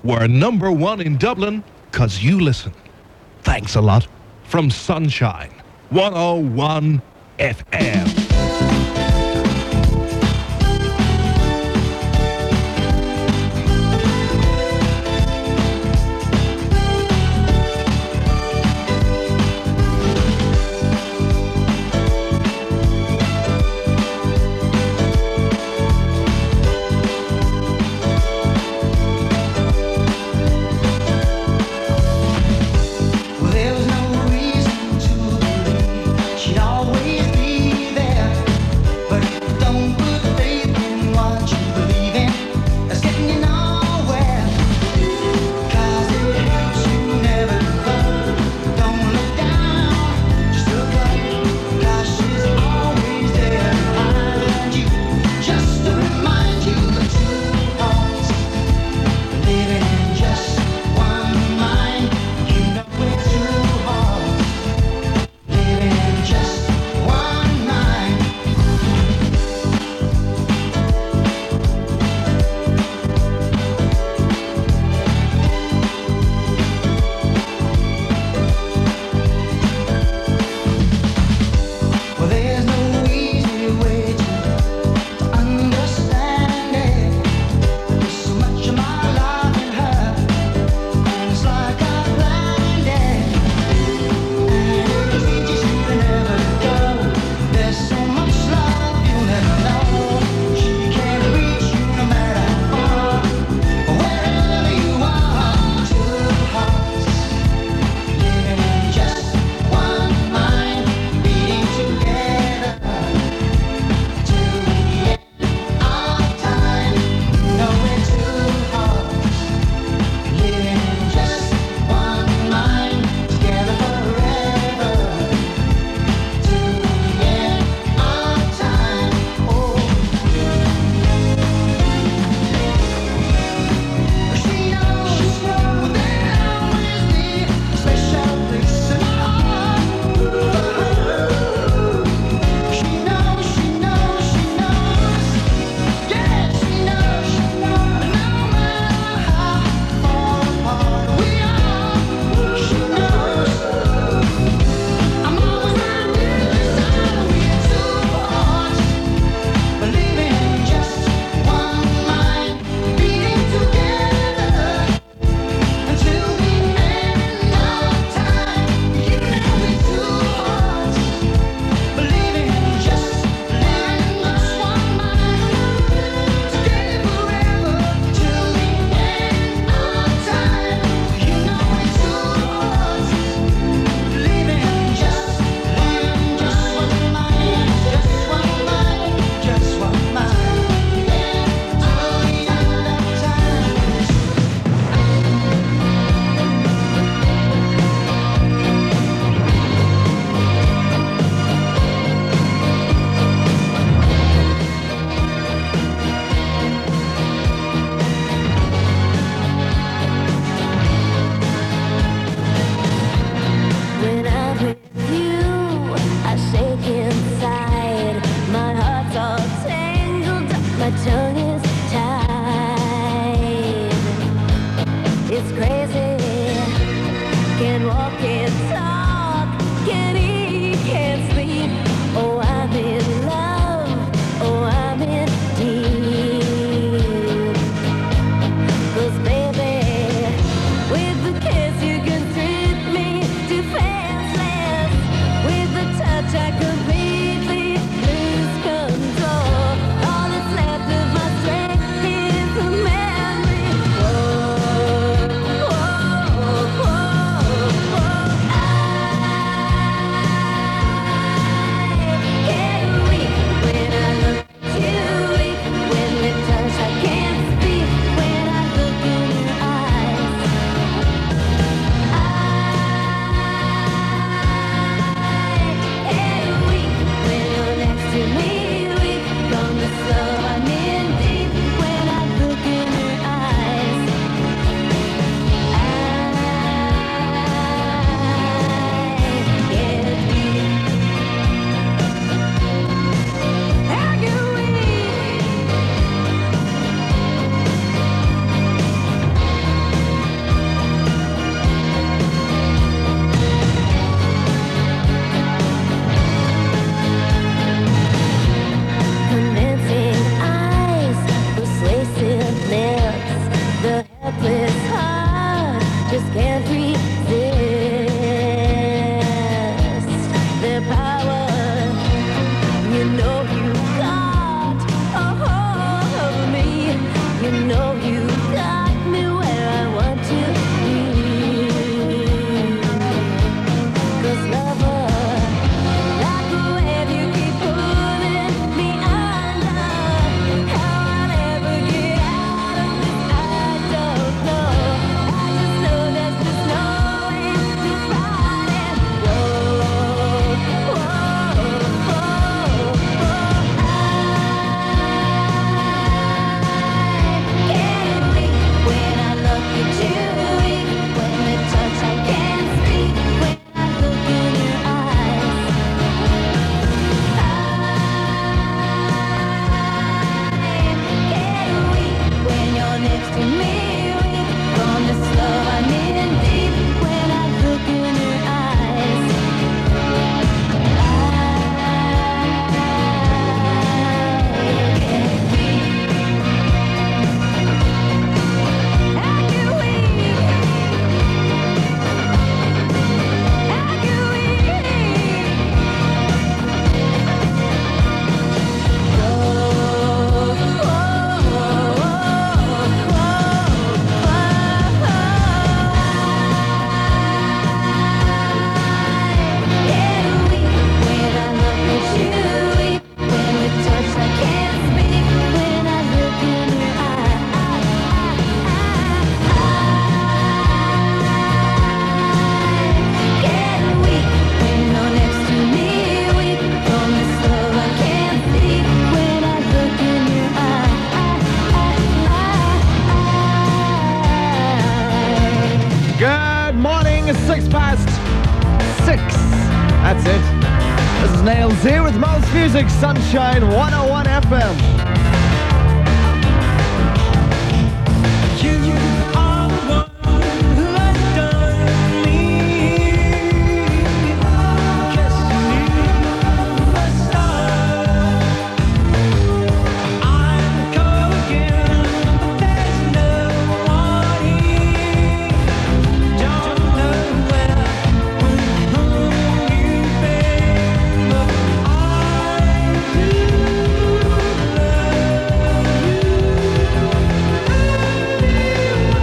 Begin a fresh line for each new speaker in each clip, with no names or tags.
We're number one in Dublin because you listen. Thanks a lot. From Sunshine 101 FM.
All that's left of my strength is a memory. Whoa. Helpless heart just can't resist their power. You know you got a hold of me. You know you got me where I want to be. 'Cause lover, like a wave, you keep pulling me under. How I'll ever get out of this, I don't know. I just know there's just no way to fight it. Whoa, whoa, whoa, whoa. I get weak when I look at you. Weak when we touch, I can't speak. When I look in your eyes, get weak when you're next to me. Weak from this love I'm in deep. When I look in your eyes,
Good morning, it's 6:06. That's it. This is Nails here with Most Music, Sunshine 101 FM. You are the one who has done me. Kissed me from the start. I'm come again, but there's no one here. Don't know where, with whom you've been, but I do love you.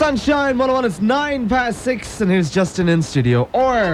Sunshine 101, it's 6:09, and here's Justin in studio. Or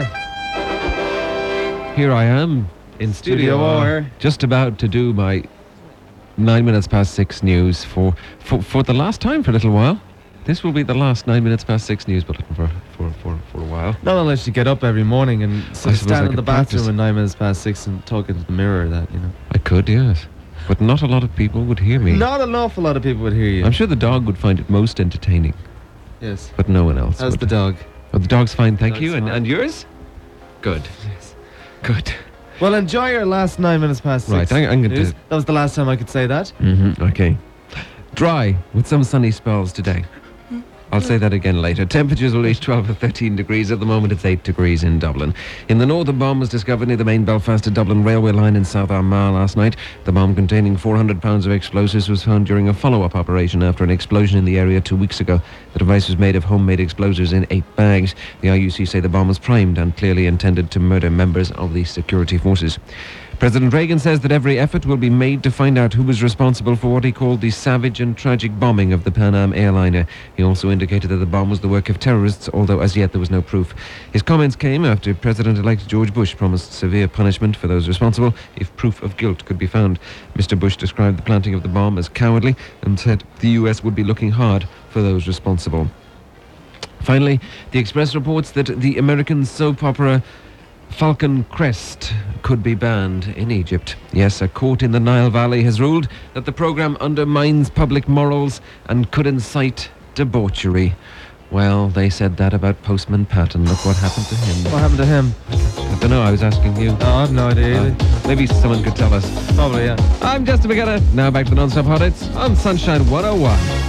Here I am in
Studio
studio,
Or.
just about to do my 6:09 news for the last time for a little while. This will be the last 6:09 news bulletin for a while.
not unless you get up every morning and
suppose
stand
I
in the
could practice.
bathroom at 6:09 and talk into the mirror.
I could, yes. But not a lot of people would hear me.
Not an awful lot of people would hear you.
I'm sure the dog would find it most entertaining,
Yes.
but no one else
How's
would.
the dog?
Oh, the dog's fine, thank
Dog's
you.
fine.
And yours? Good.
Yes.
Good.
Well, enjoy your last 6:09.
Right, I'm going
News.
to...
That was the last time I could say that.
Okay. Dry with some sunny spells today. I'll say that again later. Temperatures will reach 12 to 13 degrees. At the moment, it's 8 degrees in Dublin. In the north, a bomb was discovered near the main Belfast to Dublin railway line in South Armagh last night. The bomb containing 400 pounds of explosives was found during a follow-up operation after an explosion in the area 2 weeks ago. The device was made of homemade explosives in 8 bags. The IUC say the bomb was primed and clearly intended to murder members of the security forces. President Reagan says that every effort will be made to find out who was responsible for what he called the savage and tragic bombing of the Pan Am airliner. He also indicated that the bomb was the work of terrorists, although as yet there was no proof. His comments came after President-elect George Bush promised severe punishment for those responsible if proof of guilt could be found. Mr. Bush described the planting of the bomb as cowardly and said the US would be looking hard for those responsible. Finally, the Express reports that the American soap opera Falcon Crest could be banned in Egypt. Yes, a court in the Nile Valley has ruled that the programme undermines public morals and could incite debauchery. Well, they said that about Postman Pat, and look what happened to him.
What happened to him?
I don't know, I was asking you.
Oh, I have no idea either.
Maybe someone could tell us.
Probably, yeah.
I'm Justin McGinnis. Now back to the non-stop hot hits on Sunshine 101.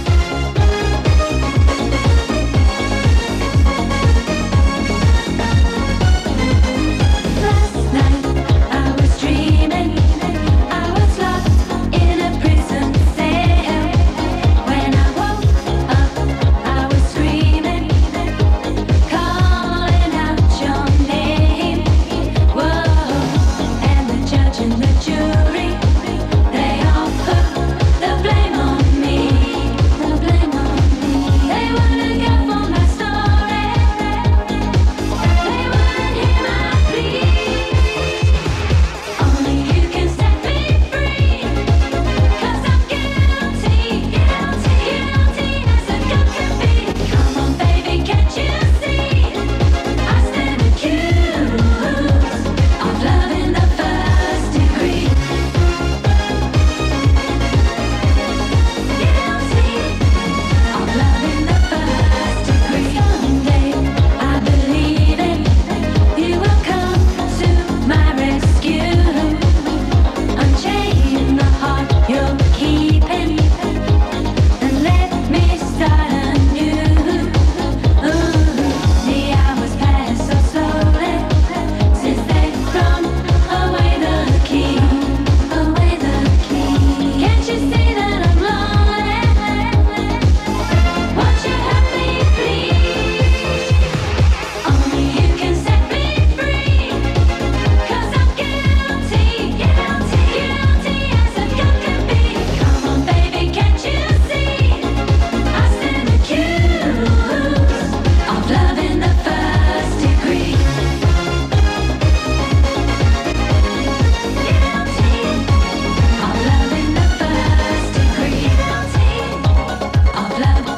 Last night I was dreaming, I was locked in a prison cell. When I woke up, I was screaming, calling out your name. Whoa, and the judge and the jury, they all put the blame on me. The blame on me. They wouldn't go for my story. They wouldn't hear my plea. Only you can set me free, 'cause I'm guilty, guilty, guilty as a girl can be. Come on, baby, can't you see? I stand accused of love in the first degree. Guilty of love in the first degree. Someday, I believe it, you will come to my rescue. Unchain the heart you're keeping and let me start anew. The hours pass so slowly since they've thrown away the key. Away the key. Can't you see that I'm lonely? Won't you help me, please? Only you can set me free, 'cause I'm guilty, guilty, guilty as a girl can be. Come on, baby, can't you see? I stand accused of love in the first degree. Guilty of love in the first degree. Guilty of love.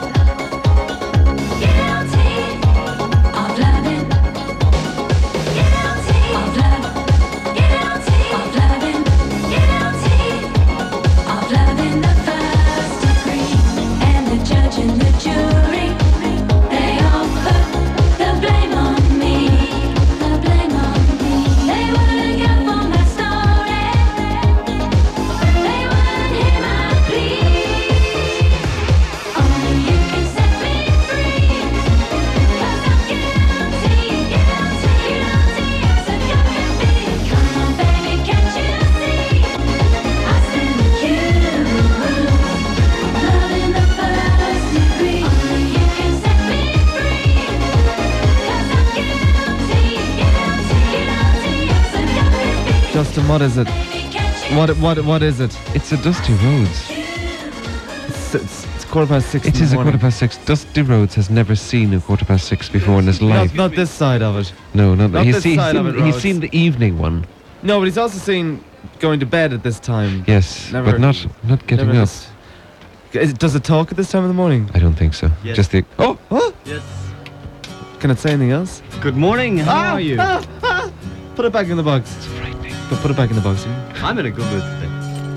Guilty of loving. Guilty of love. Guilty of loving. Guilty of loving the first degree. And the judge and the jury, they all put the blame on me. The blame on me. They wouldn't go for my story. They wouldn't hear my plea. Only you can set me free, 'cause I'm guilty, guilty, guilty as a girl can be. Come on, baby, can't you see? I stand accused of love in the first degree. Only you can set me free, 'cause I'm guilty, guilty, guilty as a girl can be.
Justin, what is it?
Baby, can't you
What is it?
It's a Dusty Rhodes.
It's 6:15.
It
in
is
the
a
morning.
6:15. Dusty Rhodes has never seen a 6:15 before in his life.
Not this side of it.
No,
not
he's
this side of it,
he's
Rhodes.
seen the evening one.
No, but he's also seen going to bed at this time.
Yes,
Never-
but not getting
Never
up.
Does it talk at this time of the morning?
I don't think so.
Yes.
Just the
Oh,
Yes.
can it say anything else?
Good morning. How are you?
Put it back in the box. But put it back in the box. Yeah?
I'm in a good mood today.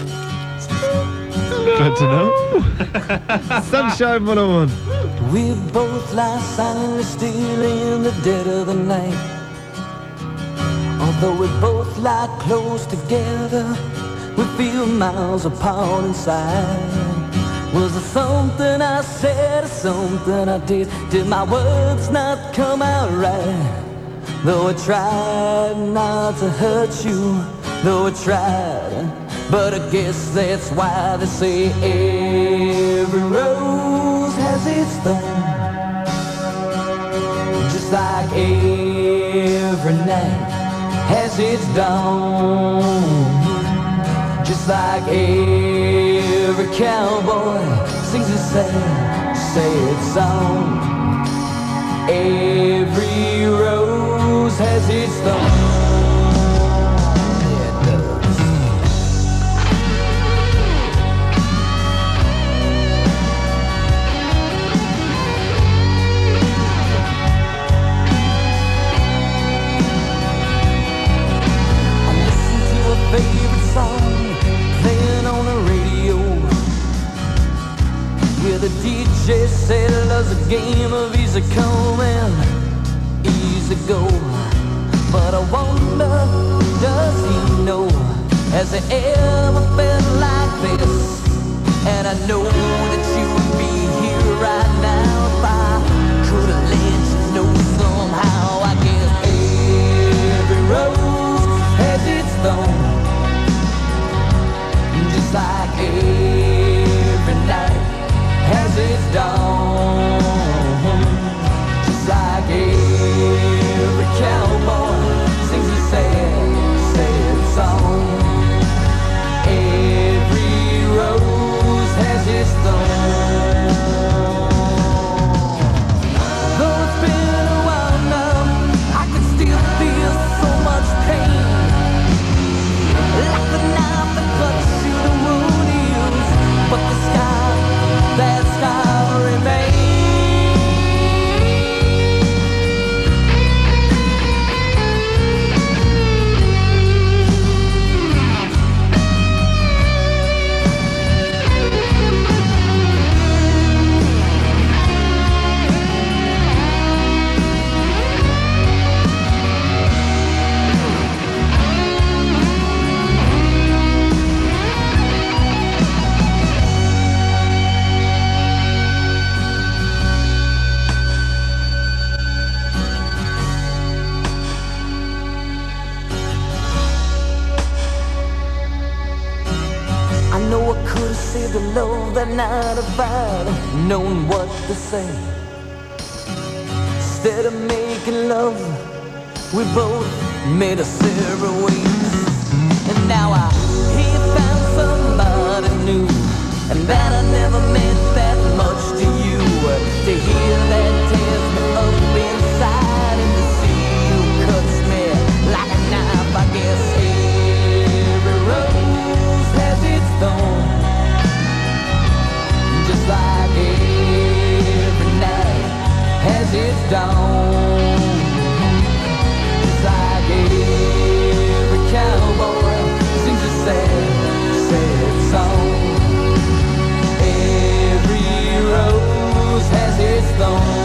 Good to know. Sunshine 101.
We both lie silently still in the dead of the night. Although we both lie close together, we feel miles apart inside. Was it something I said or something I did? Did my words not come out right? Though I tried not to hurt you, though I tried, but I guess that's why they say every rose has its thorn. Just like every night has its dawn. Just like every cowboy sings a sad song. Every rose has its thorn. Yeah, it does. I listen to a favorite song playing on the radio, where the DJ said love's a game of easy come and easy go. But I wonder, does he know? Has he ever felt like this? And I know that you would be here right now if I could have let you know somehow. I guess every rose has its thorn. Just like every night has its dawn. Just like every cowboy sings a sad song. Every rose has its thorn. Though it's been a while now, I can still feel so much pain. Like the knife that cuts you the wound heals, but the sky, that sky remains. I know I could have saved the love that night if I'd known what to say. Instead of making love, we both made a separate ways. And now I have found somebody new, and that I never meant that much to you. To hear that tears me up inside, and to see you cuts me like a knife. I guess every rose has its thorn. Just like every night has its dawn. Just like every cowboy sings a sad song. Every rose has its thorn.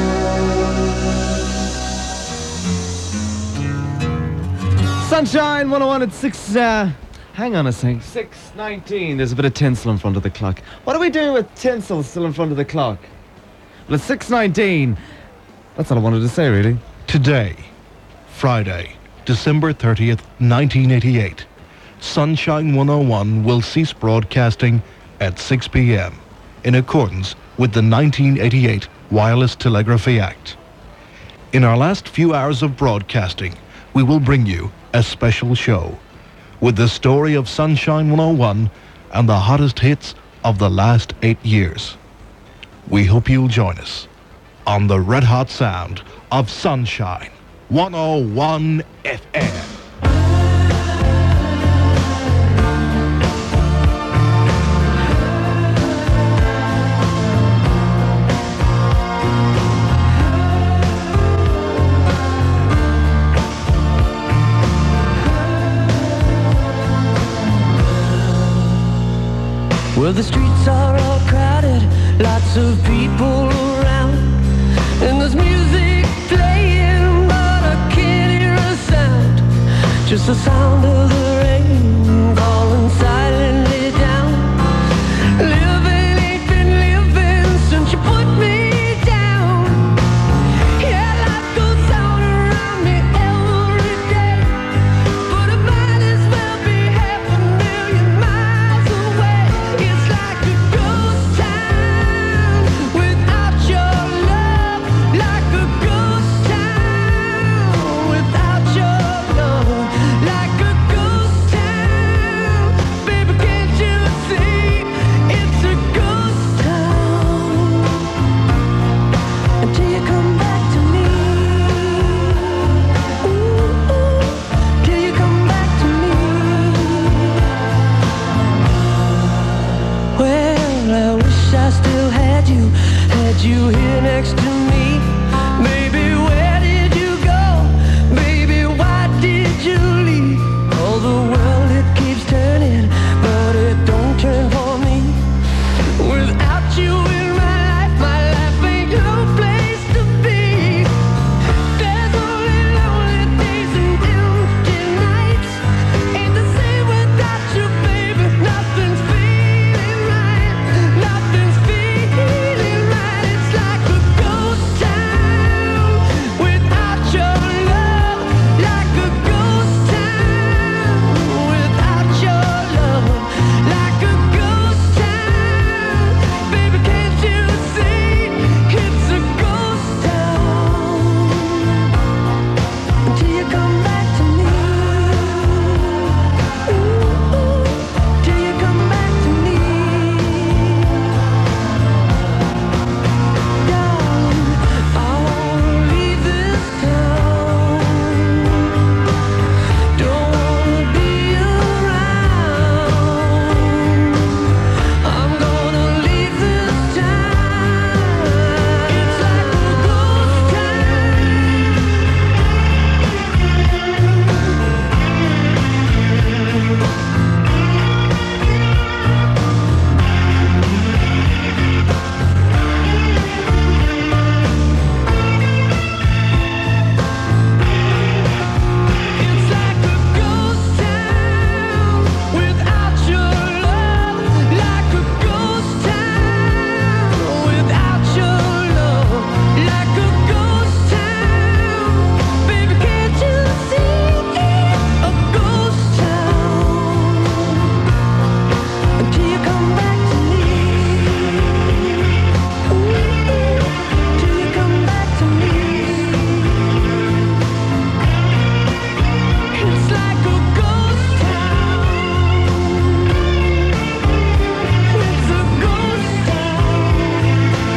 Sunshine 101 at 6. Hang on a second. 6:19. There's a bit of tinsel in front of the clock. What do we do with tinsel still in front of the clock? Well, it's 6:19. That's all I wanted to say, really.
Today, Friday, December 30th, 1988, Sunshine 101 will cease broadcasting at 6 p.m. in accordance with the 1988 Wireless Telegraphy Act. In our last few hours of broadcasting, we will bring you a special show with the story of Sunshine 101 and the hottest hits of the last 8 years. We hope you'll join us on the red hot sound of Sunshine 101 FM.
Well, the streets are all crowded, lots of people around, and there's music playing, but I can't hear a sound. Just the sound of the rain falling silently down. Living ain't been living since you put me down. Yeah, life goes on around me every day, but it might as well be 500,000 miles away. It's like a ghost town without your love, like a ghost town without your love, like a ghost town. Baby, can't you see it's a ghost town until you come back to me? Ooh, till you come back to me. Well, I wish I still had you here next to me. Baby, where did you go? Baby, why did you leave? Oh, the world, it keeps turning, but it don't turn for me. Without you in my life ain't no place to be. There's only lonely days and empty nights. Ain't the same without you, baby. Nothing's feeling right. Nothing's feeling right. It's like a ghost town without your love. Like a ghost town without your love. Like a ghost town. Baby, can't you see it's a ghost town until you come back to me? Ooh, till you come back to me. Darling, I wanna leave this town. Don't wanna be around. I'm gonna leave this town. It's like a ghost town. It's like a ghost town without your love. Like a ghost town without your love. Like a ghost town. Baby, can't you see it's a ghost town until you come back to me? Ooh, till you come back to me. It's like a ghost town. It's a ghost town.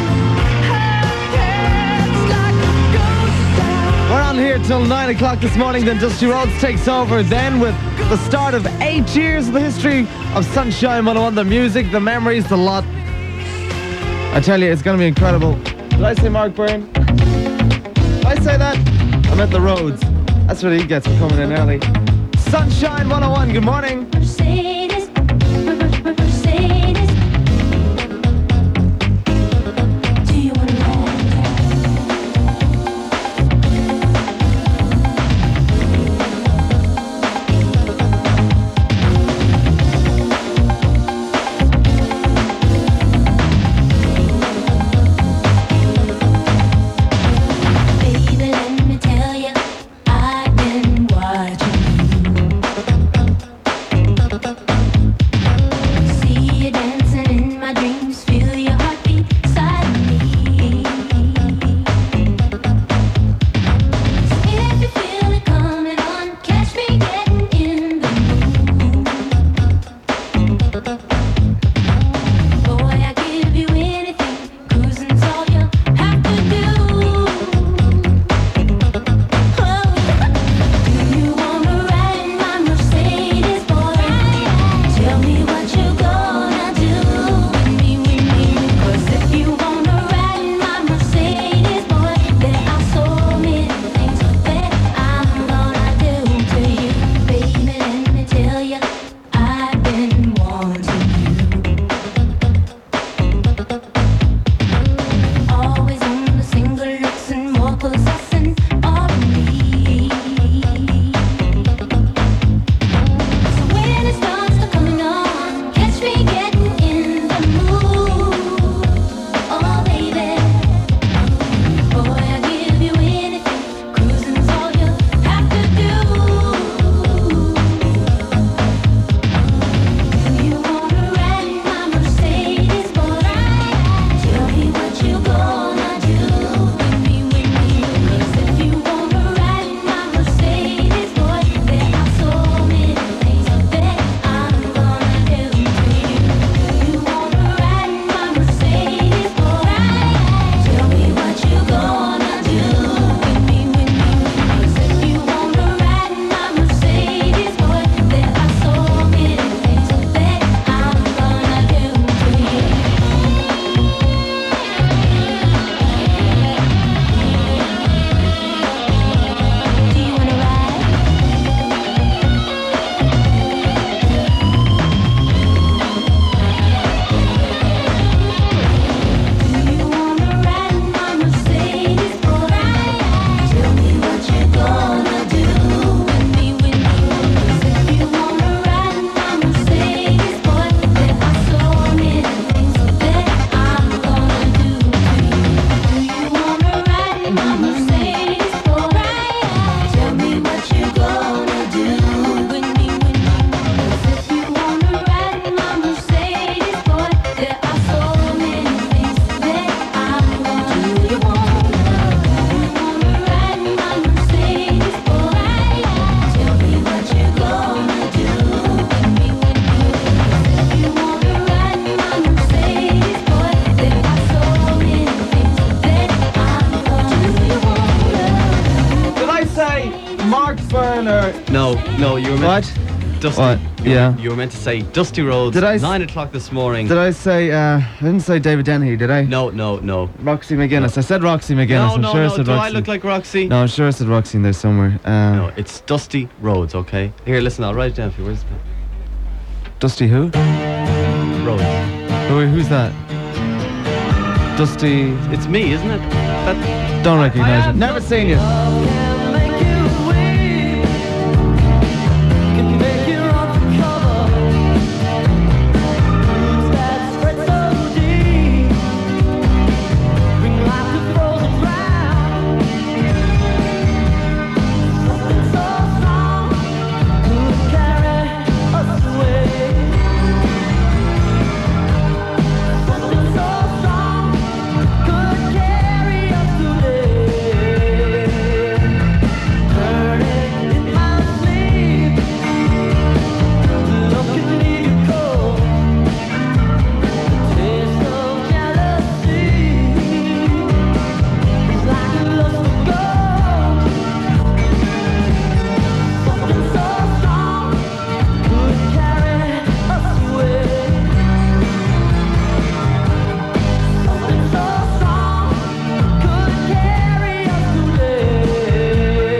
It's like a ghost town.
We're on here till 9 o'clock this morning, then Dusty Rhodes takes over. Then with the start of 8 years of the history of Sunshine 101, the music, the memories, the lot. I tell you, it's going to be incredible. Did I say Mark Byrne? Did I say that? I meant the Rhodes. That's what he gets for coming in early. Sunshine 101, good morning.
Mercedes, Mercedes. Do you want to Baby, let me tell you, I've been watching you.
No, you were meant.
What?
Dusty.
What?
You
Yeah.
Were, you were meant to say Dusty Roads.
Did I s-
9 o'clock this morning.
Did I say, I didn't say David Dennehy, did I?
No.
Roxy McGuinness. I said Roxy McGuinness. I'm sure I
No.
said
Do
Roxy.
I look like Roxy?
No, I'm sure I said Roxy in there somewhere.
No, it's Dusty Roads, okay? Here, listen, I'll write it down for you. Where's the pen?
Dusty who?
Roads.
Who's that? Dusty...
It's me, isn't it? That,
Don't recognize
I
it.
am
Never
Dusty.
seen you.
Can make you weep, can make you run for cover. Roots that spread so deep, bring life to frozen ground. Something so strong could carry us away. Something so strong could carry us today. Turning in my sleep, love can leave you cold. The taste of jealousy is like a lust of gold. Something so strong could carry us away. Something so strong could carry us today.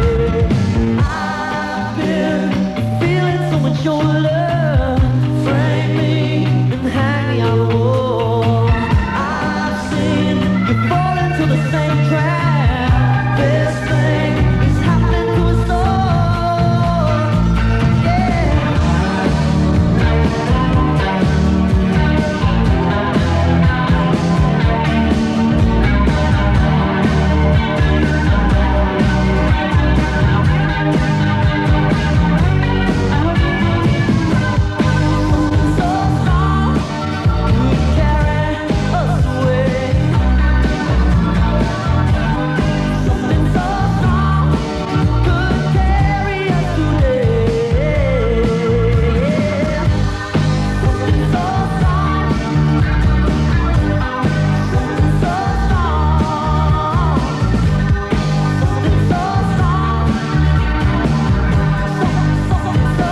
I've been feeling so much your love, framing and hanging on the wall. I've seen you fall into the same trap. This thing is happening to us all. Yeah. So strong could carry us away. Something so strong could carry us today. Something so strong, something so strong, something so strong, something so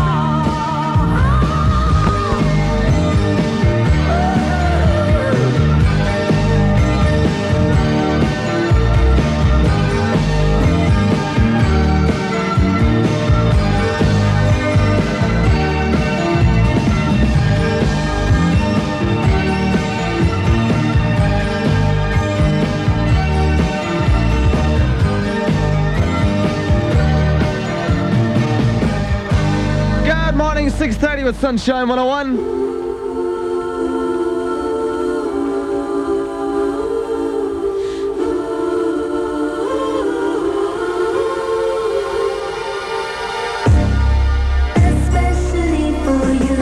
Good morning, 6:30 with Sunshine 101.
Especially for you,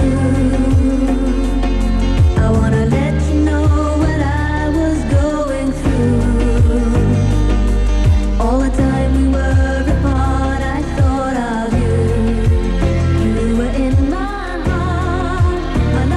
I wanna let you know what I was going through. All the time we were apart, I thought of you. You were in my heart, my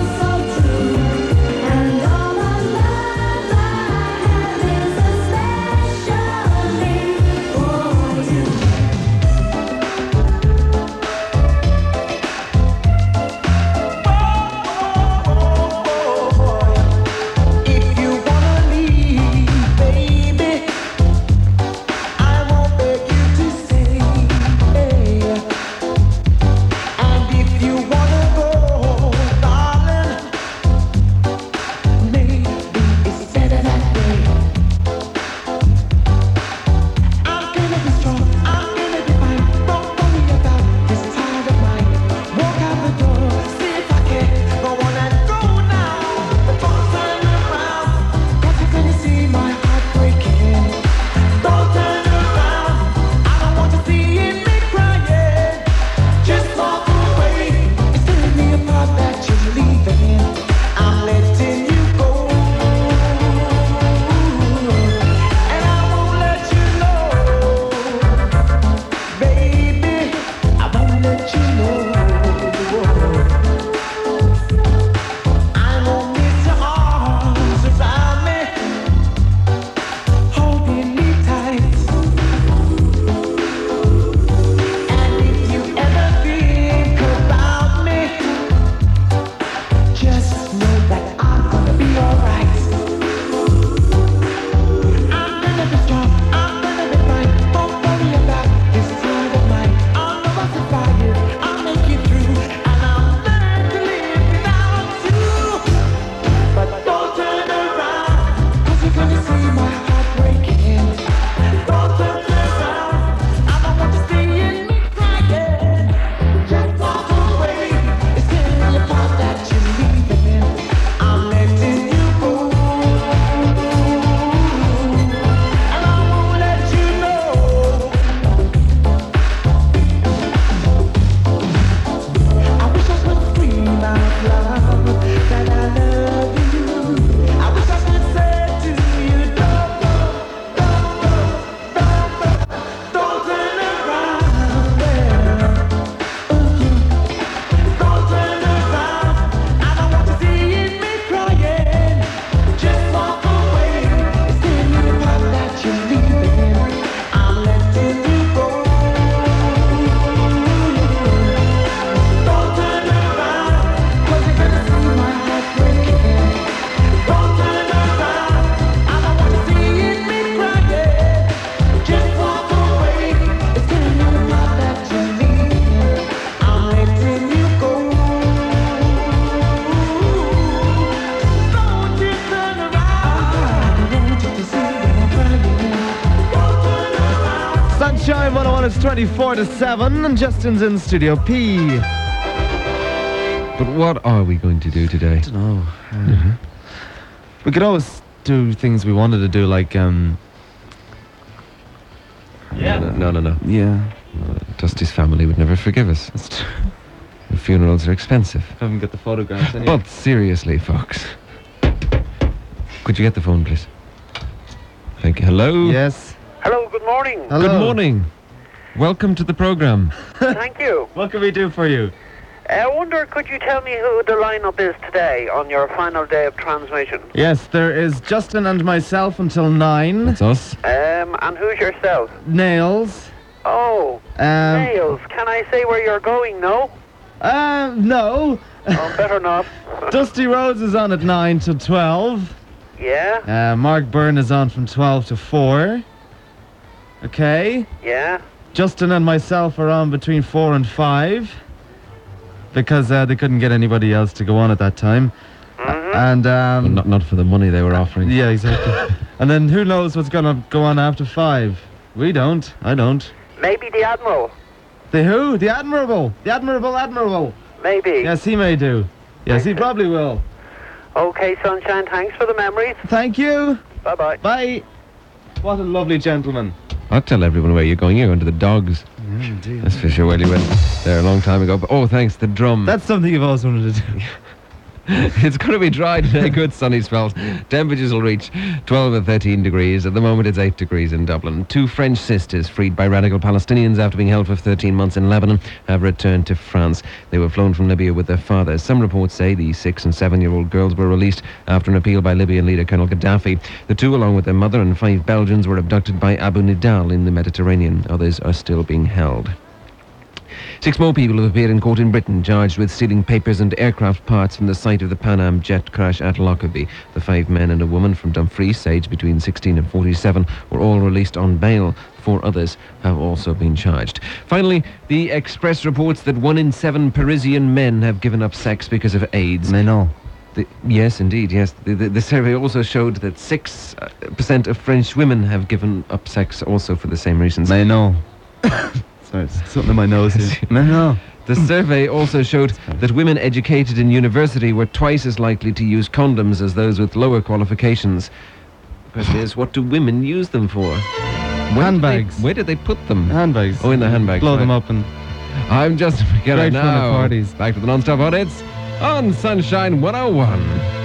Sunshine 101, it's 24 to 7, and Justin's in Studio P.
But what are we going to do today?
I don't know. We could always do things we wanted to do, like,
No.
yeah.
Dusty's family would never forgive us.
That's true.
The funerals are expensive.
I haven't got the photographs anyway.
But seriously, folks. Could you get the phone, please? Thank you. Hello?
Yes.
Hello, good morning.
Hello.
Good morning. Welcome to the program.
Thank you.
What can we do for you?
I wonder, could you tell me who the lineup is today on your final day of transmission?
Yes, there is Justin and myself until 9.
That's us.
And who's yourself?
Nails.
Oh, Nails. Can I say where you're going, no?
No.
Oh, better not.
Dusty Rhodes is on at 9 to 12.
Yeah?
Mark Byrne is on from 12 to 4. Okay.
Yeah?
Justin and myself are on between 4 and 5. Because they couldn't get anybody else to go on at that time.
Mm-hmm.
And
Not for the money they were offering.
yeah, exactly. And then who knows what's gonna go on after 5? We don't. I don't.
Maybe the Admiral.
The who? The Admirable. The Admirable.
Maybe.
Yes, he may do. Yes, he probably will.
Okay, Sunshine, thanks for the memories.
Thank you.
Bye-bye.
Bye. What a lovely gentleman.
I'll tell everyone where you're going. You're going to the Dogs. That's for sure. Well, you went there a long time ago. But, oh, thanks, the drum.
That's something you've always wanted to do.
It's going to be dry today, good sunny spells. Temperatures will reach 12 or 13 degrees. At the moment, it's 8 degrees in Dublin. 2 French sisters, freed by radical Palestinians after being held for 13 months in Lebanon, have returned to France. They were flown from Libya with their fathers. Some reports say the 6- and 7-year-old girls were released after an appeal by Libyan leader Colonel Gaddafi. The 2, along with their mother and 5 Belgians, were abducted by Abu Nidal in the Mediterranean. Others are still being held. 6 more people have appeared in court in Britain, charged with stealing papers and aircraft parts from the site of the Pan Am jet crash at Lockerbie. The 5 men and a woman from Dumfries, aged between 16 and 47, were all released on bail. 4 others have also been charged. Finally, the Express reports that 1 in 7 Parisian men have given up sex because of AIDS.
They know.
Yes, indeed, yes. The survey also showed that 6% of French women have given up sex also for the same reasons.
They know. Sorry, something in my nose here. No.
The survey also showed that women educated in university were twice as likely to use condoms as those with lower qualifications. The question is, what do women use them for?
Handbags.
Where did they put them?
Handbags.
Oh, in the handbags.
Blow
right.
them up and...
I'm Justin McKenna
Great fun at
now.
parties.
Back to the non-stop hot hits on Sunshine 101.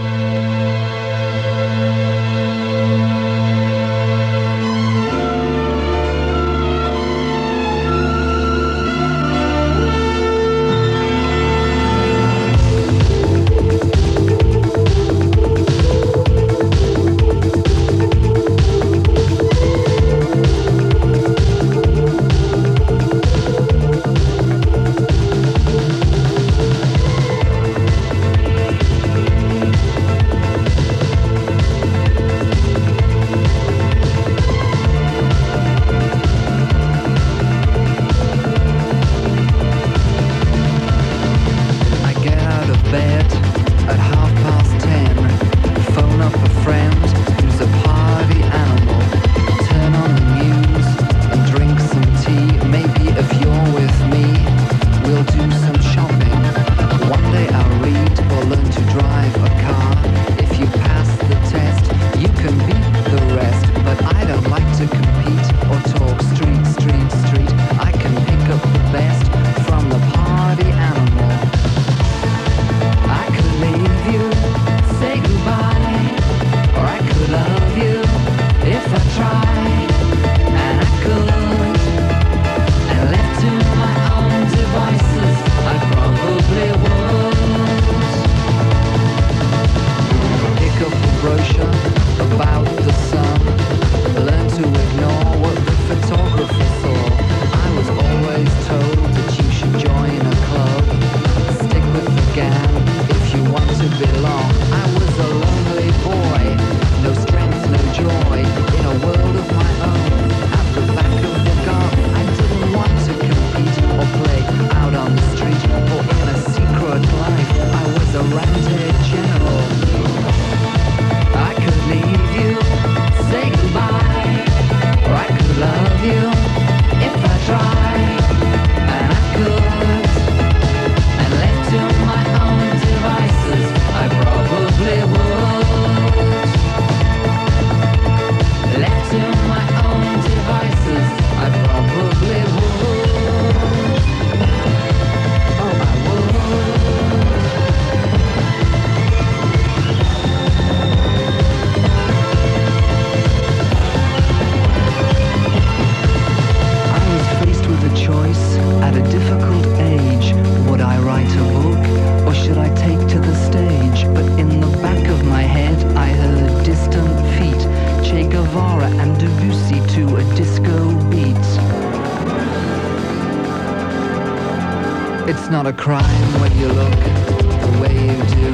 It's not a crime when you look the way you do,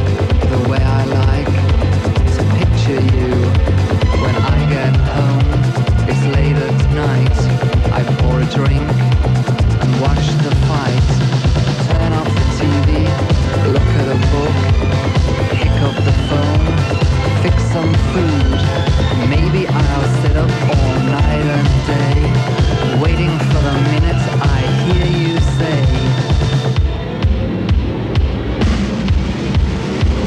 the way I like to picture you. When I get home, it's late at night. I pour a drink and watch the fight. Turn off the TV, look at a book, pick up the phone, fix some food. Maybe I'll sit up all night and day, waiting for the minute I hear you say,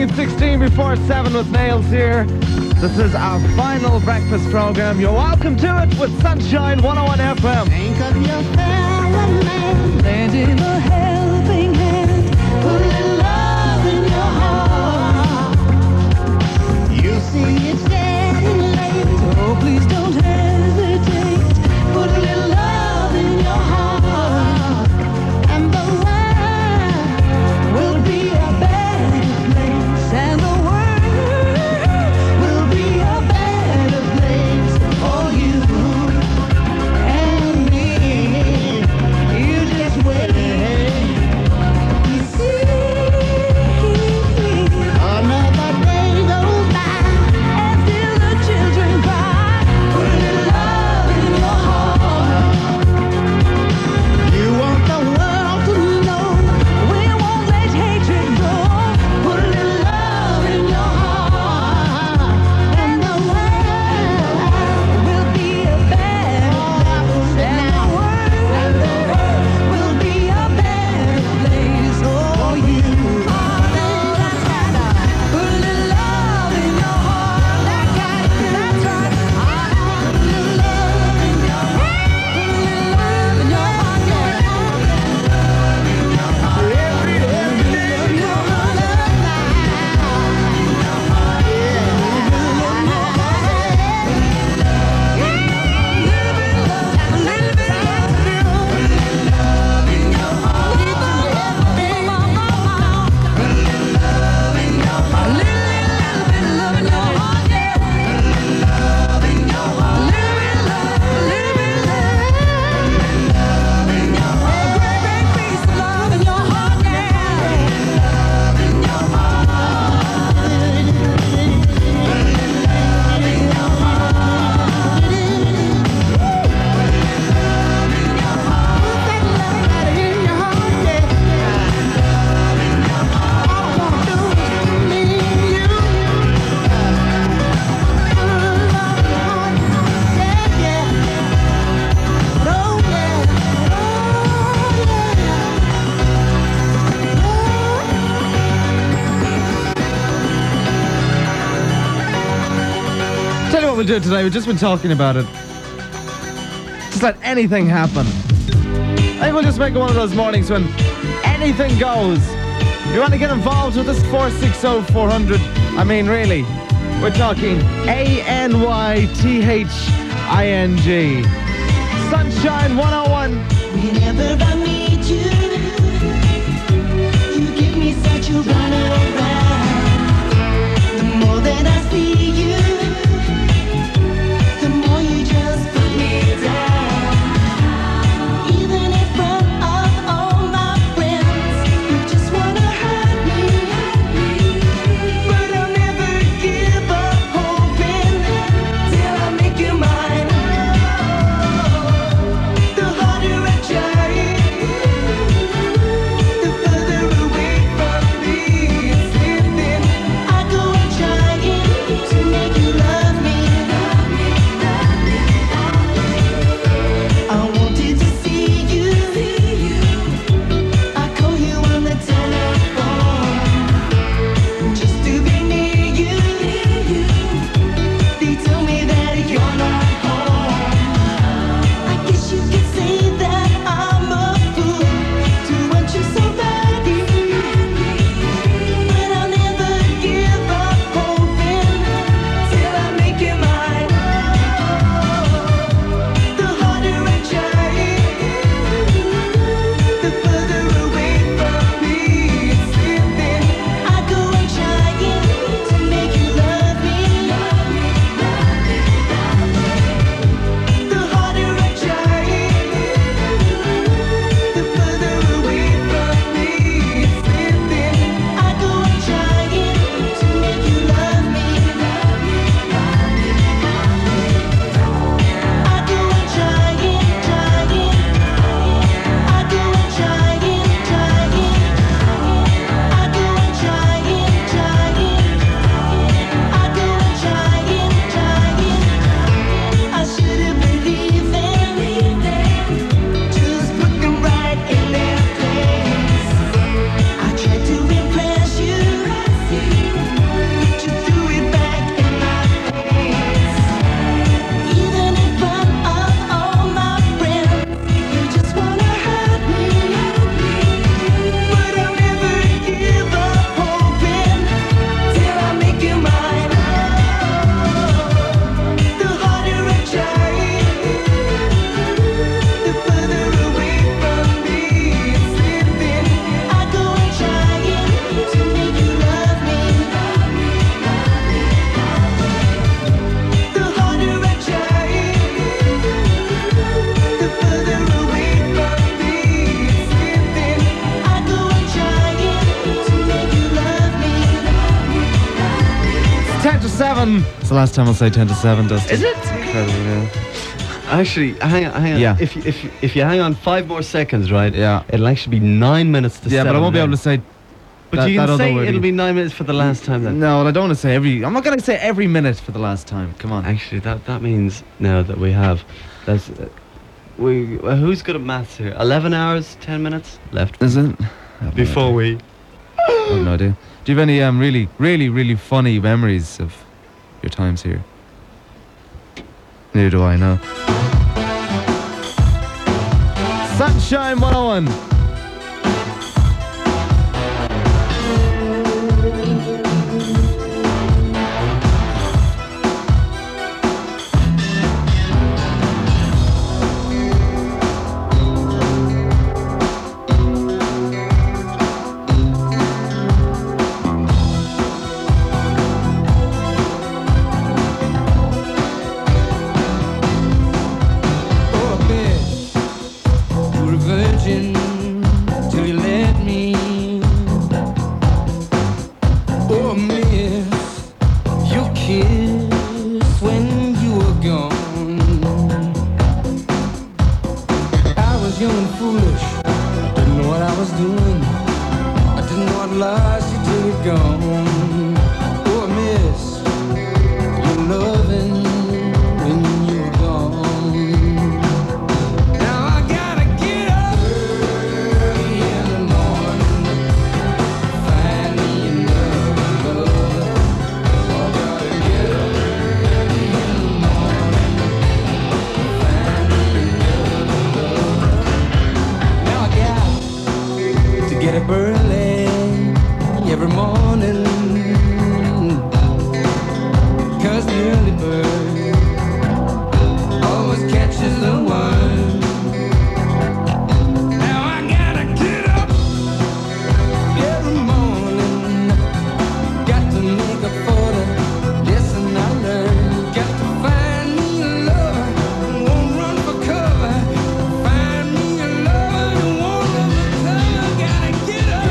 16 before 7 with Nails here. This is our final breakfast program. You're welcome to it with Sunshine 101 FM.
Think of your fellow man, lending a helping hand, put a little love in your heart. You see it's getting late, oh please don't hesitate. Put a little love in your heart, and the world will be a better place, and the world will be a better place for you and me. You just wait. You see, another day goes by, and still the children cry. Put a little love in your heart. You want the world to know we won't let hatred go. Put a little love in your heart, and the world will be a better place. And the world will be a better place for you. That's right. Put a little love in your heart. That's right. Put a little love in your heart. Put a little love in your heart. Every day, your heart.
Tell you what we'll do today. We've just been talking about it. Just let anything happen. I think we'll just make it one of those mornings when anything goes. You want to get involved with this 460-400? I mean, really, we're talking ANYTHING. Sunshine 101.
Whenever I meet you, you give me such a runaround. The more that I see you, the more you just put me down. Even in front of all my friends, you just wanna hurt me. But I'll never give up hoping till I make you mine. The harder I try, the further away from me it seems.
7. It's the last time I'll say 10 to 7, Dusty.
Is it?
Incredible, yeah.
Actually, hang on.
Yeah.
If you hang on 5 more seconds, right?
Yeah.
It'll actually be 9 minutes to 7.
Yeah, but I won't be able to say.
But
that-
you
that
can
other
say
word
it'll
again.
be 9 minutes for the last time then.
No, well, I don't want to say every. I'm not going to say every minute for the last time. Come on.
Actually, that means now that we have, that's, who's good at maths here? 11 hours, 10 minutes left
Is it?
before we.
I have no idea. Do you have any really, really, really funny memories of your times here? Neither do I, no. Sunshine 101.
Oh, miss, you were a virgin till you let me. Oh, miss, your kiss when you were gone. I was young and foolish, didn't know what I was doing. I didn't know I'd lost you till you're gone. Oh, miss, your loving when you were gone. Now I gotta get up early in the morning, find me another lover. I gotta get up early in the morning, find me another lover. Now I got to get up early every morning, 'cause the early bird always catches the worm. Now I gotta get up every morning, got to make up for the lesson I learned. Got to find me a lover who won't run for cover. Find me a lover who won't run for cover. Gotta get up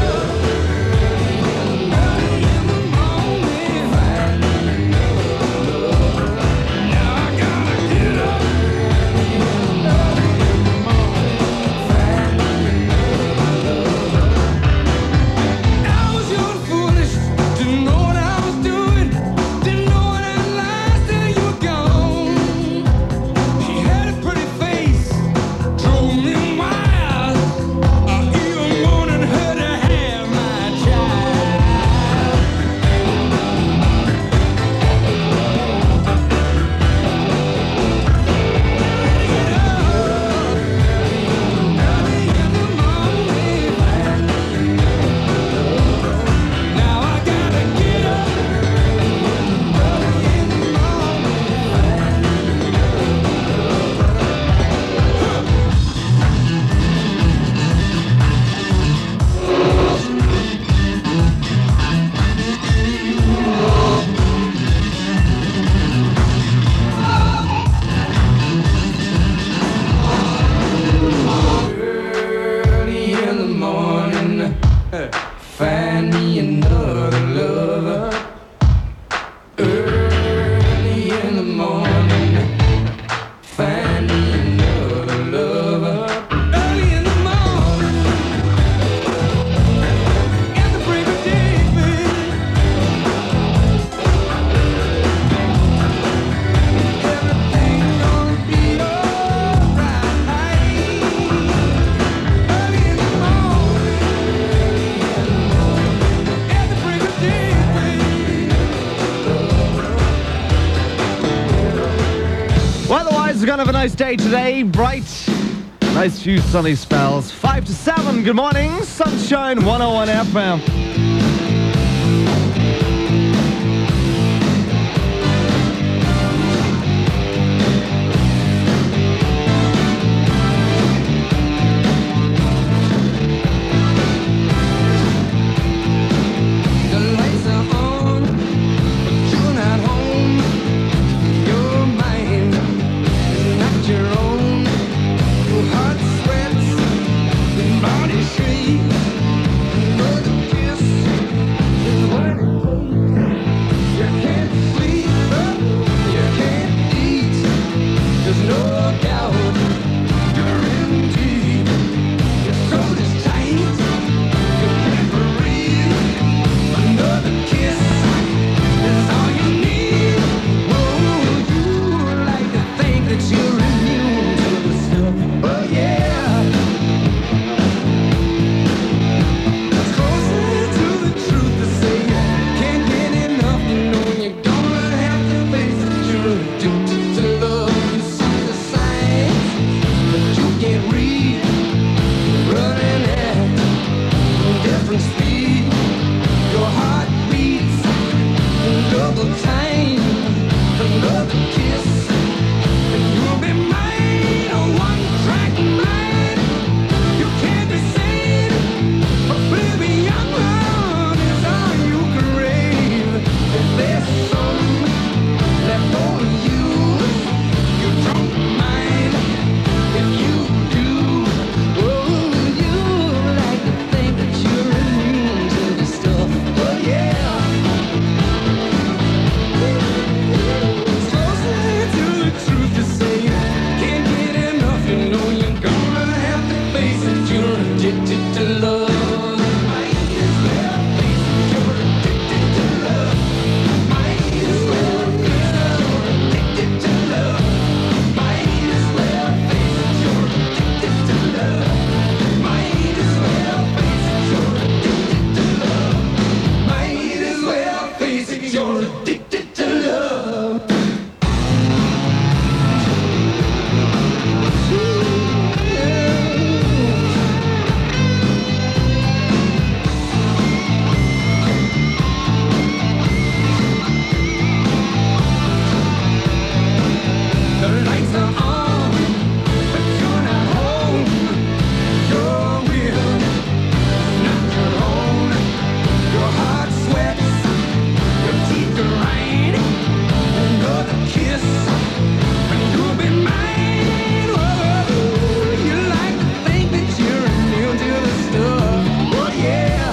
early in the morning. Find me another lover. Now I gotta get up early in the morning. Find me another lover. I was young and foolish, didn't know what I was doing, didn't know what I'd lost till you were gone. She had a pretty face, drove me wild. I even wanted her to have my child. Early in the morning, now I gotta get up early in the early in the morning, find me another lover. Early in the morning, find me another lover. Early in the morning, at the break of day, baby. Everything's gonna be alright. Early in the morning, at the break of day, baby.
Well, otherwise, we're going to have a nice day today. Bright. Nice few sunny spells. 5 to 7. Good morning. Sunshine 101 FM.
The lights are on, but you're not home. Your mind is not your own. Your heart sweats, your body shakes. Another kiss time. Another kiss, and you'll be mine. A one-track mind. You can't decide. But baby, young love is all you crave. If there's some left for you, you don't mind. If you do, oh, you like to think that you're immune to the stuff. Oh yeah. It's closer to the truth to say. Can't get enough, you know you're gonna have to face it. You're addicted to love. Might as well face it. You're addicted to love. Might as well face it. You're addicted to love. Might as well face it. You're addicted to love. Might as well face it. You're addicted to love. Might as well face it. You're addicted to love. The lights are on, but you're not home. Your will is not your own. Your heart sweats, your teeth grind. Another kiss, and you'll be mine. Whoa, you like to think that you're immune to the stuff. Oh yeah.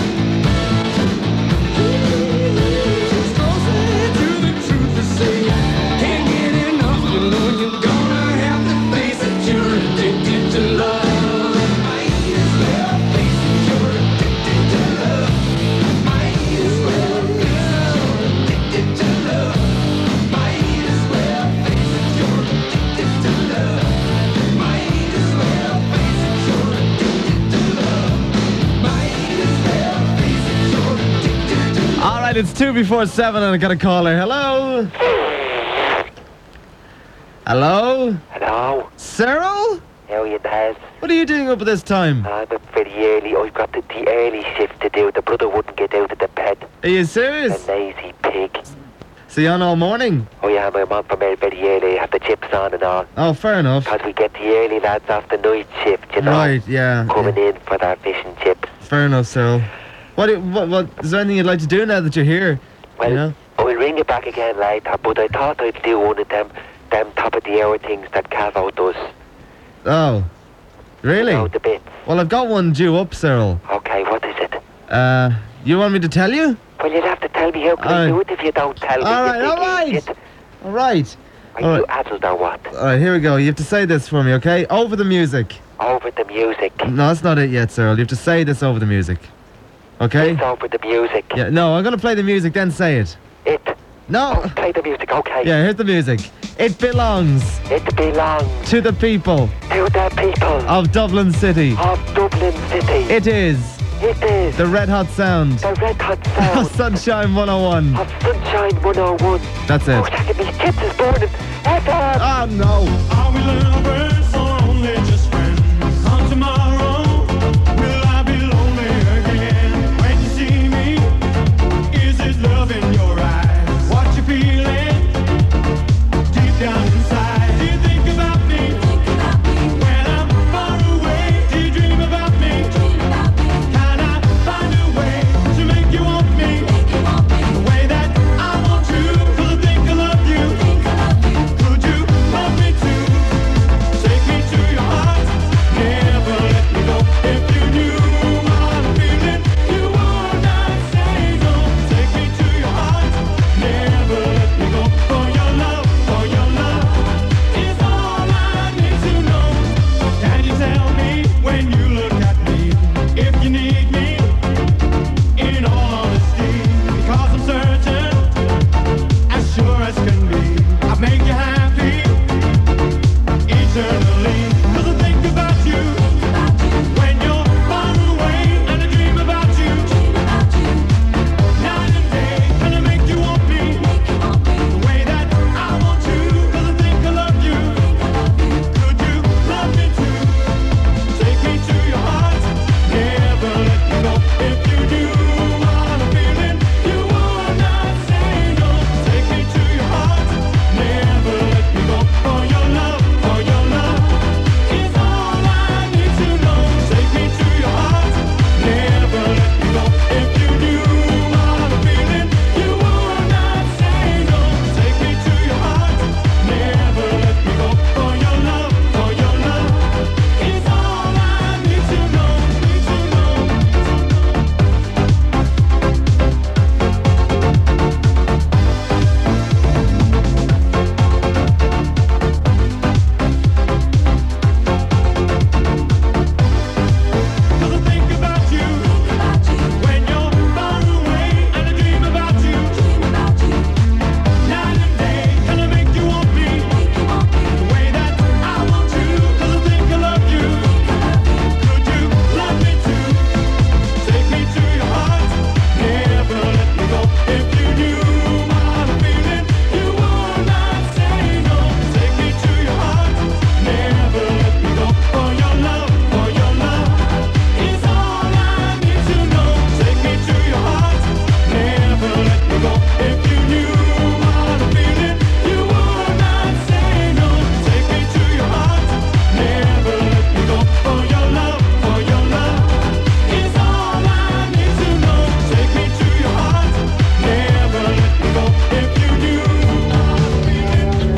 It's closer to the truth to say. Can't get enough, you know you're gonna have to face it. You're addicted to love. Might as well face it. You're addicted to love. Might as well face it. You're addicted to love. Might as well face it. You're addicted to love. Might as well face it. You're addicted to love. Might as well face it. You're addicted to love.
All right, it's 2:07 and I got a caller. Hello? Hello?
Hello,
Cyril?
how are you, Daz?
What are you doing up at this time?
I'm up very early. I've got the early shift to do. The brother wouldn't get out of the bed.
Are you
A
serious?
lazy pig.
So you're on all morning?
Oh yeah, I'm on from very early. I have the chips on and all.
Oh, fair enough.
Because we get the early lads off the night shift, you know.
Right, yeah.
Coming in for their fish and chips.
Fair enough, Cyril. What is there anything you'd like to do now that you're here?
Well,
You know?
I will ring you back again later, but I thought I'd do one of them top of the hour things that Cavo does.
Oh, really?
You know, the bits.
Well, I've got one due up, Cyril.
Okay, what is it?
You want me to tell you?
Well, you'll have to tell me how can I do it if you don't tell me.
All
you
right,
big
all right.
idiot.
All right.
Are
All
you
right.
addled or what?
All right, here we go. You have to say this for me, okay? Over the music.
Over the music.
No, that's not it yet, Cyril. You have to say this over the music. Okay?
It's over the music.
Yeah, no, I'm going to play the music, then say it.
It.
No.
Oh, play the music, okay.
Yeah, here's the music. It belongs
It belongs
to the people
to the people
of Dublin City.
of Dublin City.
It is
It is
the Red Hot Sound
the Red Hot
of
Sound
Sunshine 101.
of Sunshine 101.
That's
Oh,
it.
second, these chips is burning. FM.
Oh, no.
Are we lovers or only just friends? On tomorrow, will I be lonely again? When you see me, is it love in your eyes? What you feeling deep down inside? Do you think about me when I'm far away? Do you dream about me? Can I find a way to make you want me the way that I want to? 'Cause I think I love you. Could you love me too? If you knew I've been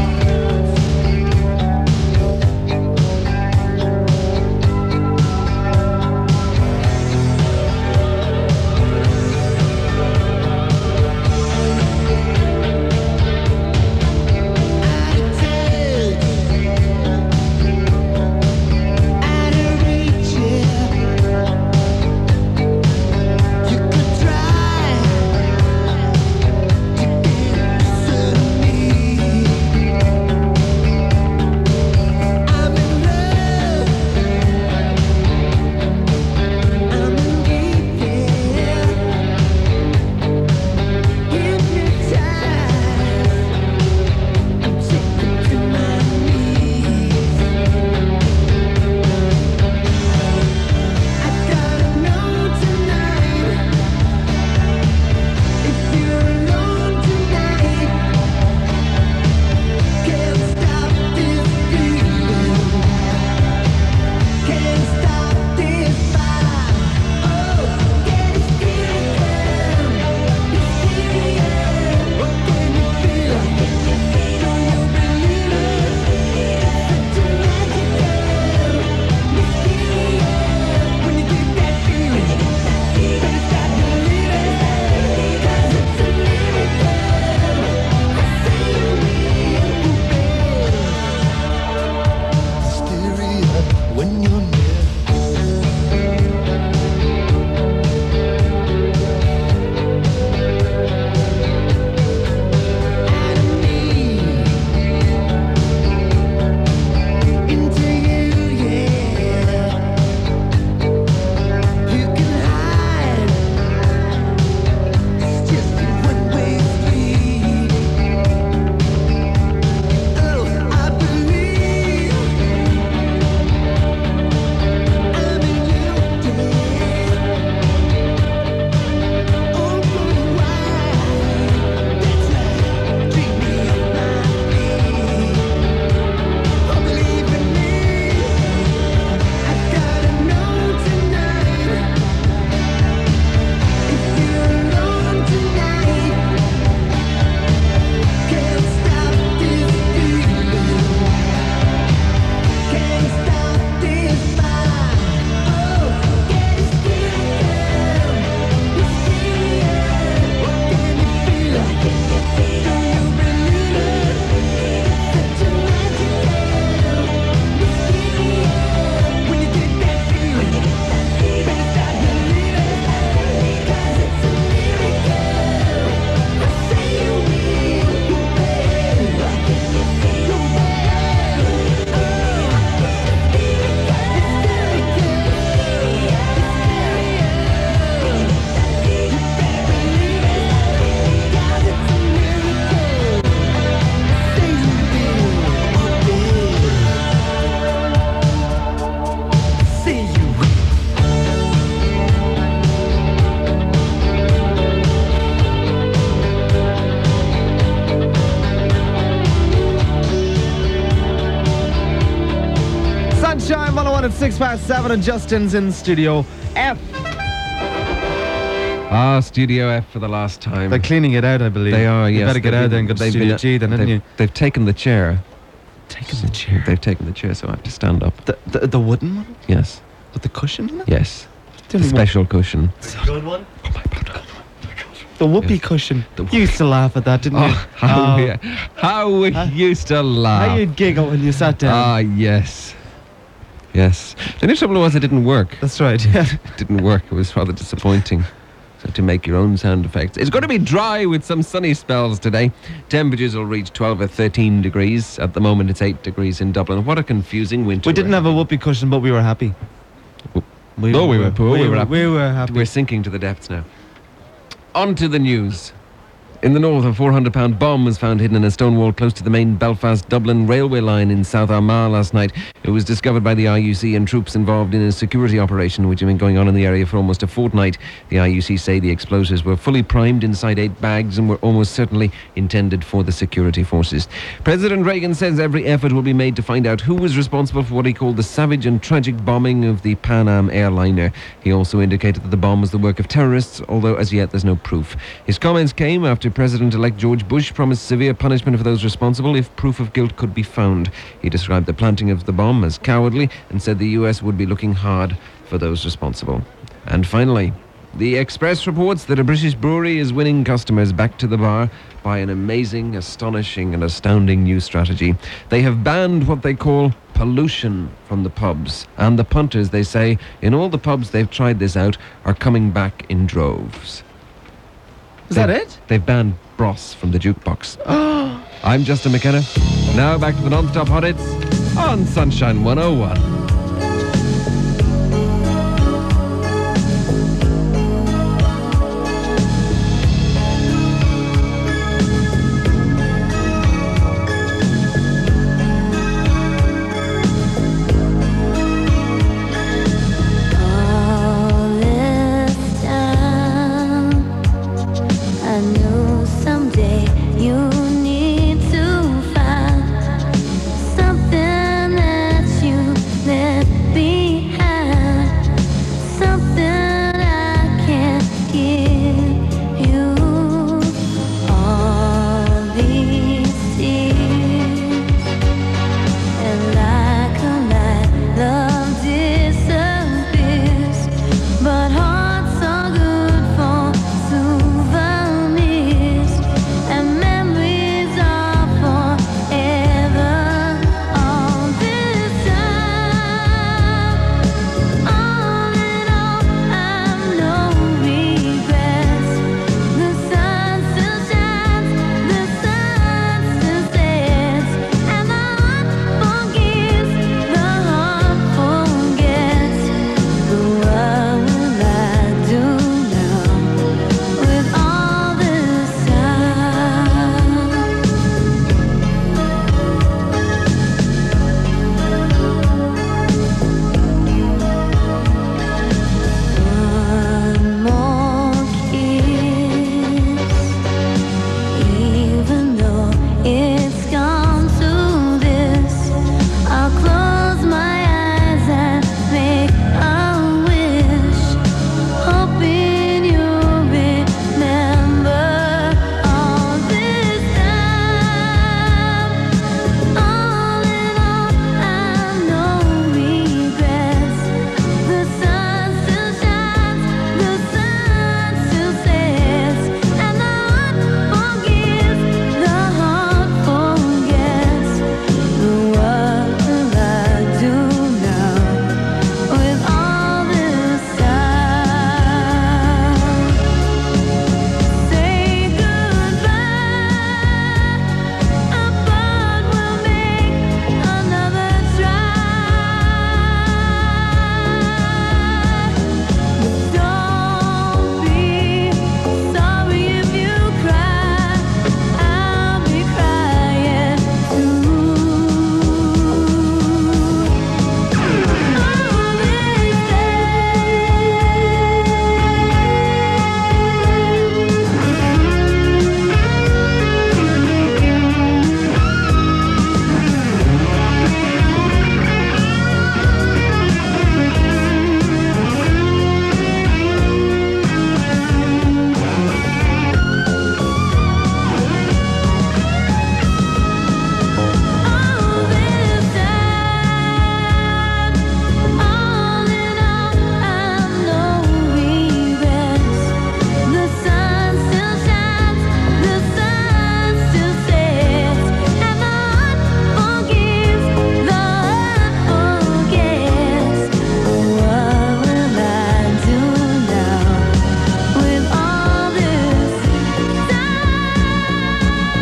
Sunshine 101 at 7:06 and Justin's in Studio F.
Studio F for the last time.
They're cleaning it out, I believe.
They are,
You
yes.
better get out there and go to Studio G then, didn't you?
They've taken the chair.
Taken the chair?
They've taken the chair, so I have to stand up.
The wooden one?
Yes.
With the cushion in it?
Yes.
The
The special cushion.
Good one.
The whoopee cushion. You used to laugh at that, didn't you?
How we used to laugh.
How you'd giggle when you sat down.
Yes. Yes. The only trouble was it didn't work.
That's right, yeah.
It didn't work. It was rather disappointing. So to make your own sound effects. It's going to be dry with some sunny spells today. Temperatures will reach 12 or 13 degrees. At the moment, it's 8 degrees in Dublin. What a confusing winter.
We didn't have a whoopee cushion, but we were happy.
We were poor. We were happy.
We were happy.
We're sinking to the depths now. On to the news. In the north, a £400 bomb was found hidden in a stone wall close to the main Belfast-Dublin railway line in South Armagh last night. It was discovered by the IUC and troops involved in a security operation which had been going on in the area for almost a fortnight. The IUC say the explosives were fully primed inside 8 bags and were almost certainly intended for the security forces. President Reagan says every effort will be made to find out who was responsible for what he called the savage and tragic bombing of the Pan Am airliner. He also indicated that the bomb was the work of terrorists, although as yet there's no proof. His comments came after President-elect George Bush promised severe punishment for those responsible if proof of guilt could be found. He described the planting of the bomb as cowardly and said the US would be looking hard for those responsible. And finally, the Express reports that a British brewery is winning customers back to the bar by an amazing, astonishing and astounding new strategy. They have banned what they call pollution from the pubs. And the punters, they say, in all the pubs they've tried this out, are coming back in droves.
Is that it?
They've banned Bros from the jukebox. I'm Justin McKenna. Now back to the non-stop hot hits on Sunshine 101.
All this time, I knew someday you need to find something that you left behind, something I can't give you. All these tears, and like a light, love disappears. But hearts are good for souvenirs, and memories are forever. All this time, all in all, I've no regrets. The sun still shines, the sun still stands, and the heart forgives, the heart forgets. What will I do now with all this time? One more kiss, even though it's gone to this, I'll close my eyes and make a wish, hoping you'll remember all this time. All in all, I've no regrets. The sun still shines, the sun still stands, and the heart forgives, the heart forgets. What will I do now with all this time? Say goodbye, but we'll make another try. Don't be sorry if you cry, I'll be crying too. All these all in all, I've no regrets. The sun still shines, the sun still stands, and the heart forgives, the heart forgets. What will I do now with all this time?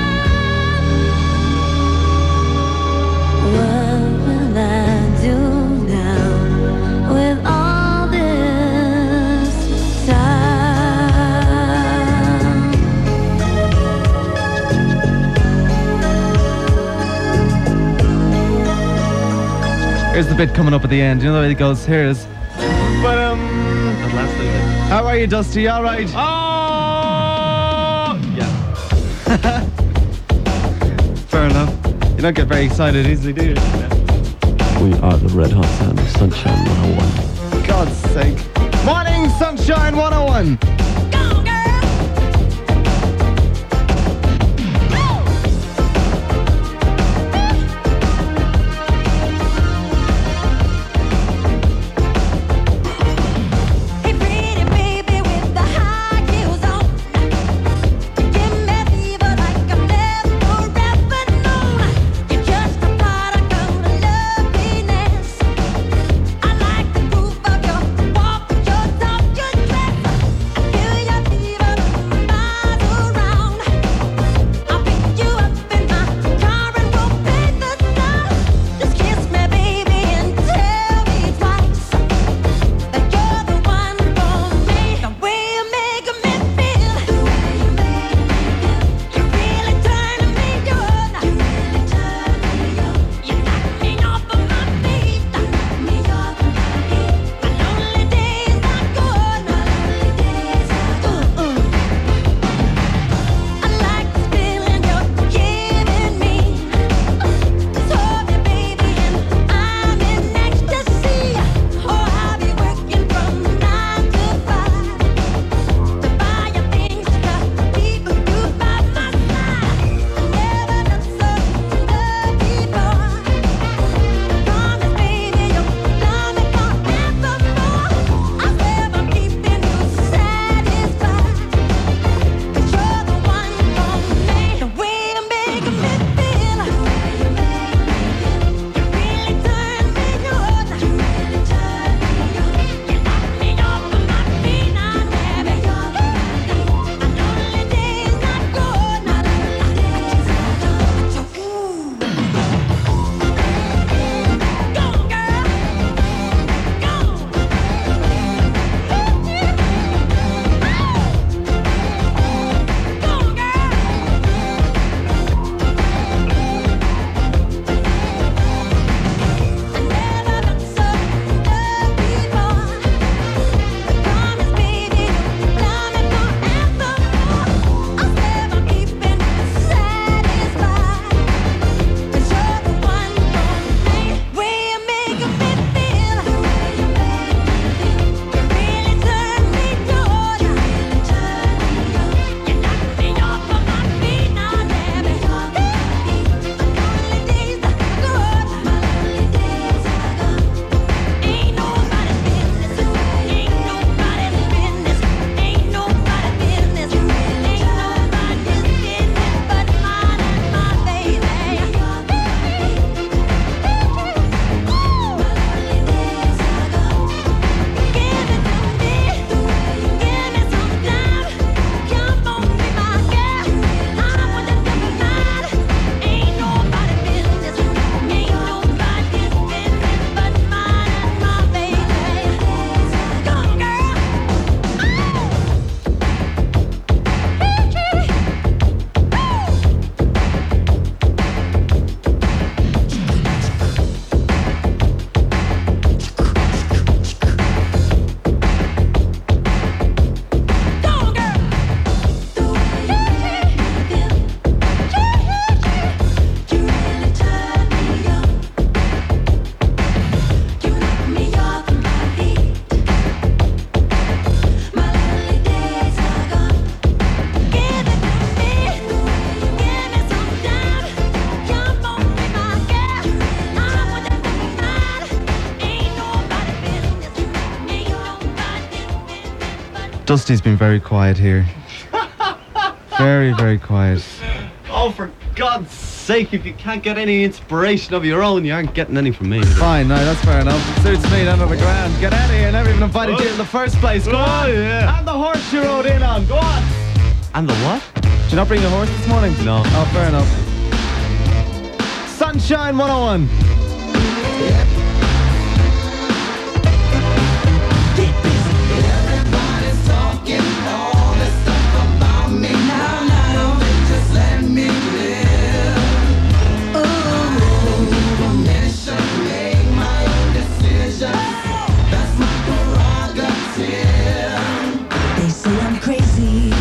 What will I do now with all this time?
Here's the bit coming up at the end. You know the way it goes. Here's. But
That last little bit.
how are you, Dusty? All right.
Oh! Yeah.
Fair enough. You don't get very excited easily, do you?
We are the Red Hot Sound of Sunshine 101.
God's sake. Morning, Sunshine 101. Dusty's been very quiet here. Very, very quiet.
Oh, for God's sake, if you can't get any inspiration of your own, you aren't getting any from me. either.
Fine, no, that's fair enough. It suits me down to the ground. Get out of here. Never even invited you in the first place. Go on.
yeah.
And the horse you rode in on. Go on.
And the what?
Did you not bring your horse this morning?
No.
Oh, fair enough. Sunshine 101.
They say I'm crazy,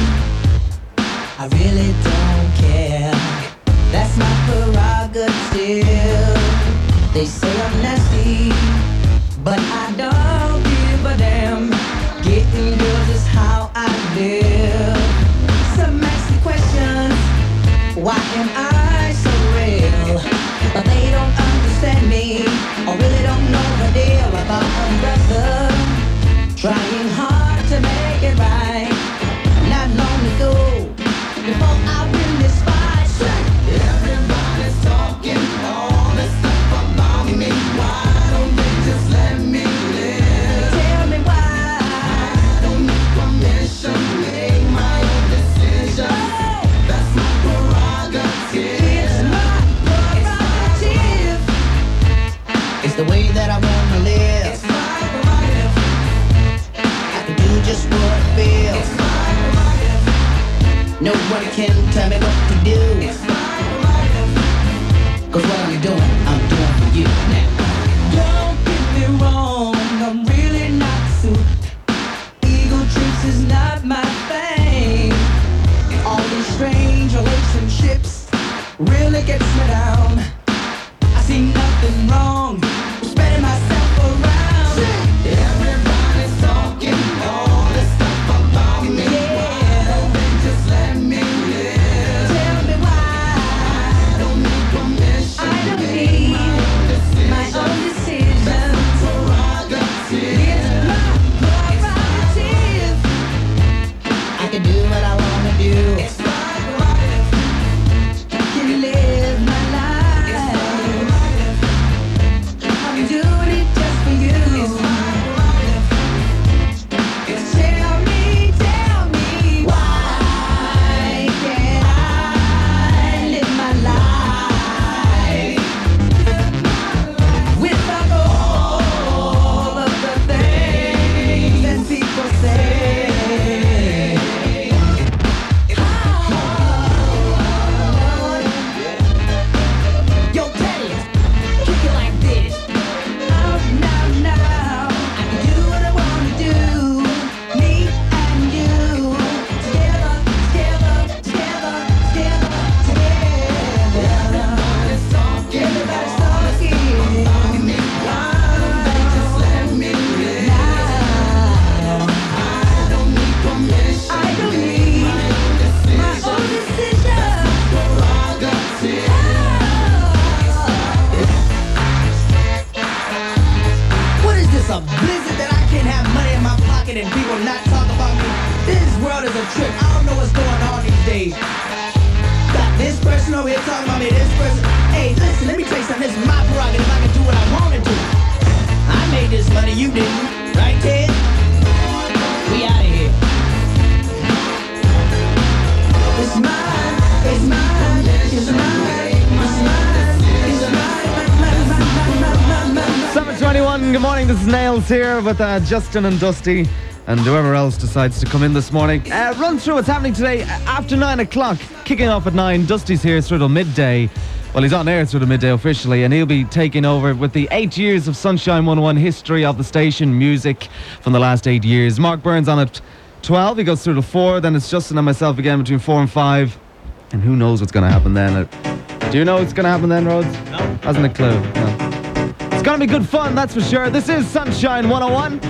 I really don't care. That's my prerogative. They say I'm nasty, but I don't give a damn. Getting girls is how I live. Some ask me questions, why am I so real? But they don't understand me, or really don't know the deal about a brother trying hard to make it right. Not long ago, before I win this fight, everybody's talking all this stuff about me. Why don't they just let me live? Tell me why. I don't need permission, make my own decision. That's my prerogative. It's my prerogative. It's the way that I wanna live. It's my prerogative. I can do just what I feel. It's my prerogative. No one can tell me what to do. It's my prerogative. 'Cause what I'm doing for you now. Don't get me wrong, I'm really not suited. Ego trips is not my thing. All these strange relationships really gets me down. I see nothing wrong with spreading myself around. Everybody's talking all this stuff about me. Why don't they just let me live? Tell me why. I don't need permission. I don't need my own decision. It's my prerogative. I can do what I wanna do. It's my prerogative. I can live my life. I'm doing it just for you. It's my prerogative. Tell me why can't I live my life without all of the things that people say? Yo, Teddy, kick it like this. Now, I can do what I wanna do. Me and you, together. Everybody's talking. Why don't they just let me live? Now, I don't need permission. I don't need my own decision. What is this, a blizzard that I can't have money in my pocket and people not talk about me? This world is a trip. I don't know what's going on these days. Got this person over here talking about me, this person. Hey, listen, let me tell you something. This is my prerogative. I can do what I want to do. I made this money, you didn't. Right, Ted? We out of here. It's mine. It's mine. It's mine. It's mine. It's mine.
7:21. Good morning. This is Nails here with Justin and Dusty and whoever else decides to come in this morning. Run through what's happening today after 9 o'clock. Kicking off at 9. Dusty's here through till midday. Well, he's on air through the midday officially, and he'll be taking over with the 8 years of Sunshine 101 history of the station, music from the last 8 years. Mark Burns on at 12. He goes through to 4. Then it's Justin and myself again between 4 and 5. And who knows what's going to happen then? Do you know what's going to happen then, Rhodes? No. Hasn't a clue. No. It's going to be good fun, that's for sure. This is Sunshine 101.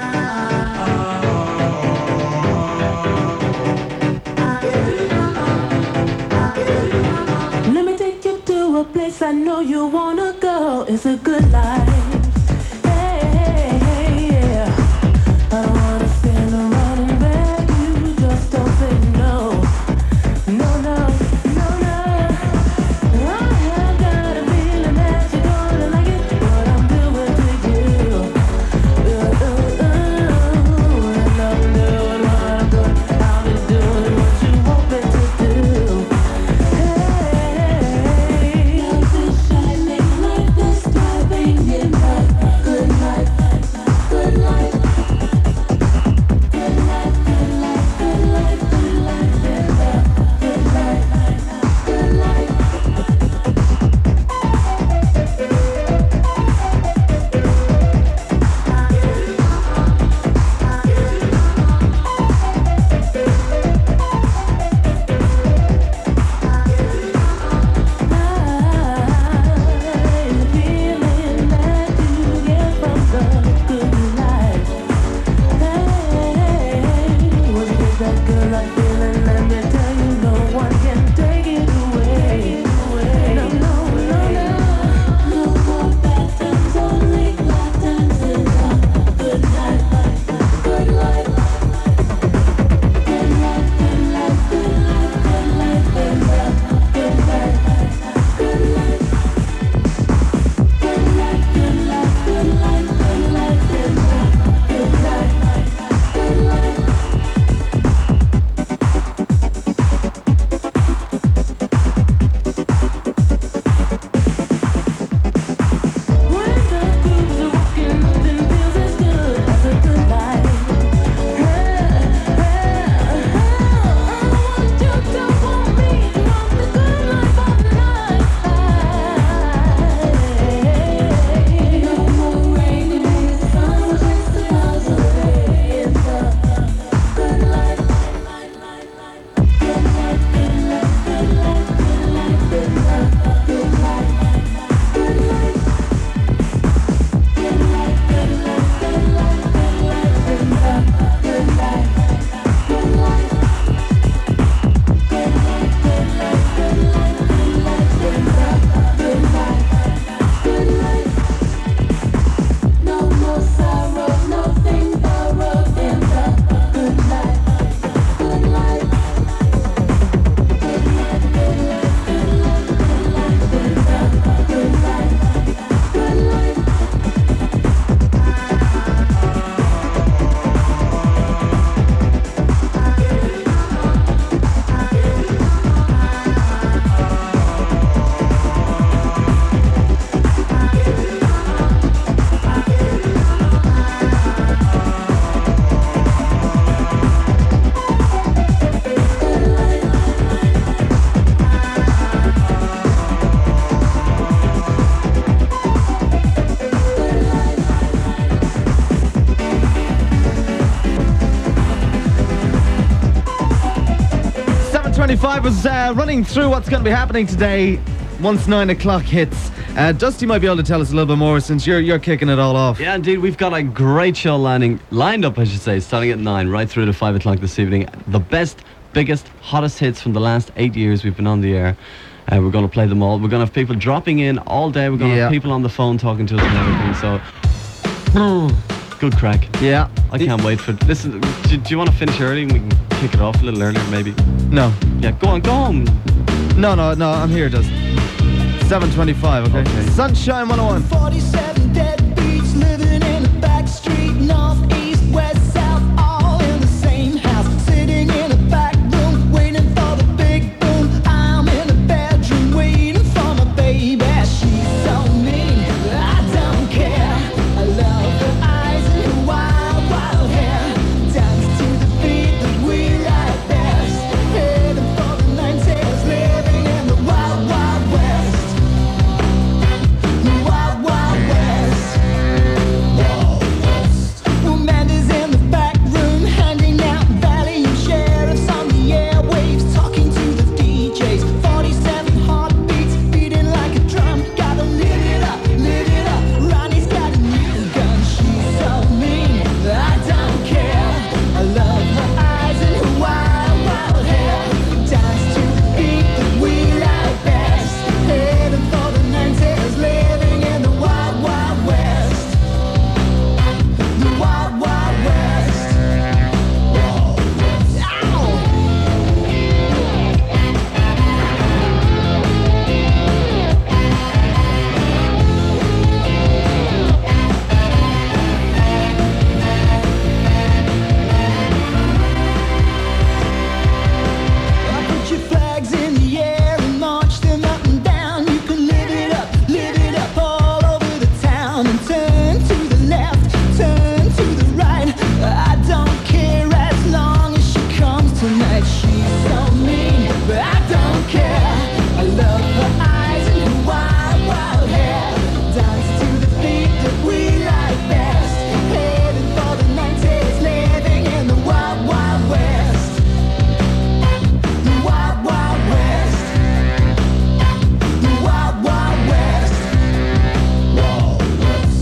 Let me take you to a place I know you wanna go. It's a good life. Hey, yeah. I don't wanna spend a running back.
I was running through what's going to be happening today once 9 o'clock hits. Dusty might be able to tell us a little bit more since you're kicking it all off.
Yeah, indeed, we've got a great show lined up, I should say, starting at 9, right through to 5 o'clock this evening. The best, biggest, hottest hits from the last 8 years we've been on the air. We're going to play them all. We're going to have people dropping in all day. We're going to have people on the phone talking to us and everything. So, good crack.
Yeah.
I can't wait for it. Listen, do you want to finish early and we can kick it off a little earlier, maybe?
No.
Yeah, go on, go home.
No, I'm here, Dusty. 7:25, okay. Sunshine 101.
47 deadbeats living in a back street, north, east, west, south, all in the same house. Sitting in a back room, waiting for the big boom. I'm in a bedroom, waiting for my baby. She's so mean, I don't care. I love her eyes and her wild, wild hair. Dance to the beat that we like best. Heading for the 90s, living in the wild, wild west. The wild, wild west. Wild west. Amanda's in the back room, handing out Valium sheriffs on the airwaves, talking to the DJs. 47 heartbeats, beating like a drum. Gotta live it up, live it up. Ronnie's got a new gun. She's so mean, I don't care. I love her eyes and her wild, wild hair. Dance to the beat that we like best. Heading for the 90s, living in the wild, wild west. The wild, wild west. Wild west. Ow! Put your flags in the air and march them up and down. You can live it up all over the town. And turn to the left, turn to the right. I don't care as long as she comes tonight. She's so mean, but I don't care. I love her eyes and her wild, wild hair. Dance to the beat that we like best. Heading for the 90s, living in the wild, wild west. The wild, wild west. The wild, wild west. Wild west.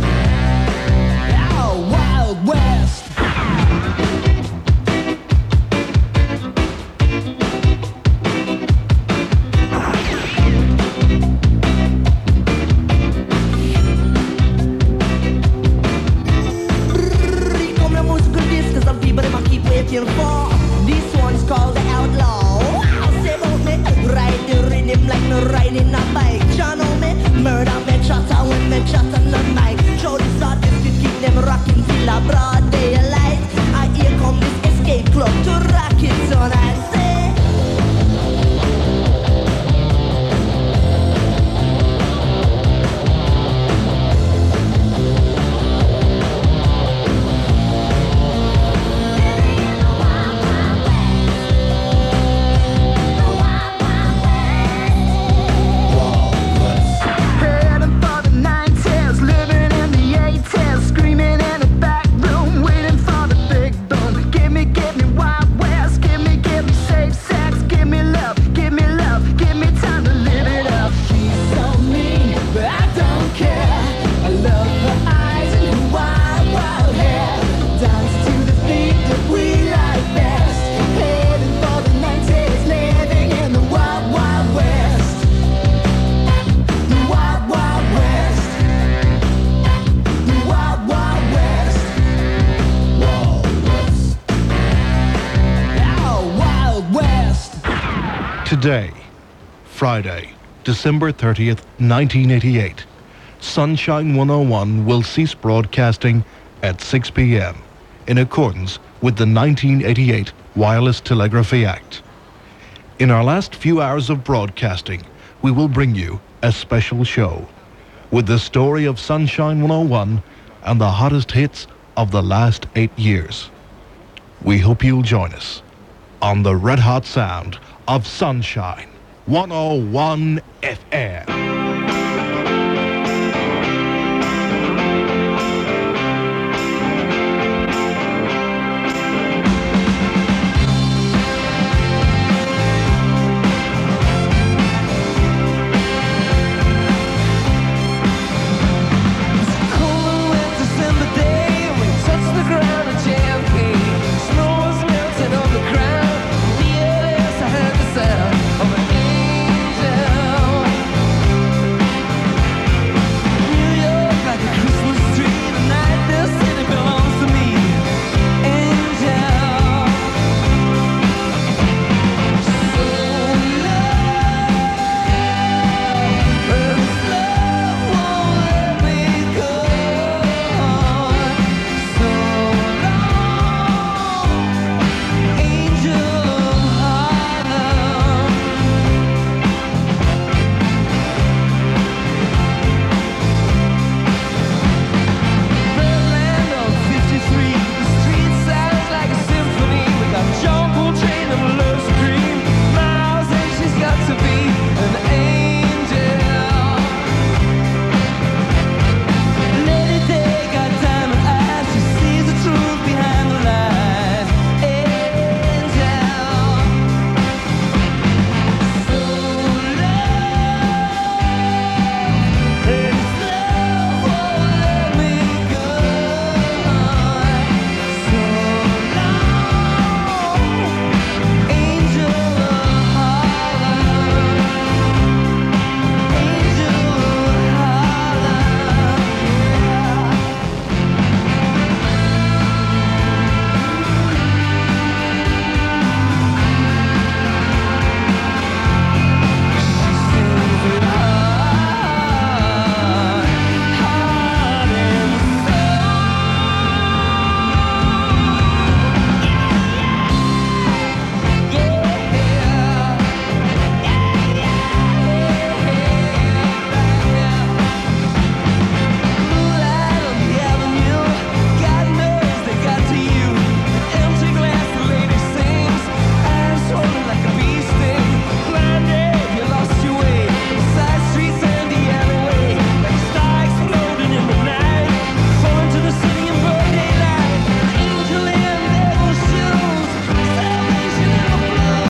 Oh, wild west. Come the musical disc, some people them a keep waiting for. This one's called the Outlaw. I'll say about me, ride the rhythm like no riding a bike. You know me, murder me chatter when me chat on the mic. Show this artist to keep them rocking till a broad daylight. I here come this escape club to rock it tonight. Say. Heading for the 90s, living in the 80s, screaming in the back room, waiting for the big boom. Give me Wild West, give me safe sex, give me love, give me time to live it up. She's so mean, but I don't care. I love her eyes and her wild, wild hair. Dance to the beat that we like best. Heading for the 90s, living in the wild, wild west. The wild, wild west. The wild, wild west. Wild west. Oh, wild west.
Today, Friday, December 30th, 1988, Sunshine 101 will cease broadcasting at 6 p.m. in accordance with the 1988 Wireless Telegraphy Act. In our last few hours of broadcasting, we will bring you a special show with the story of Sunshine 101 and the hottest hits of the last 8 years. We hope you'll join us on the red hot sound of Sunshine 101 FM.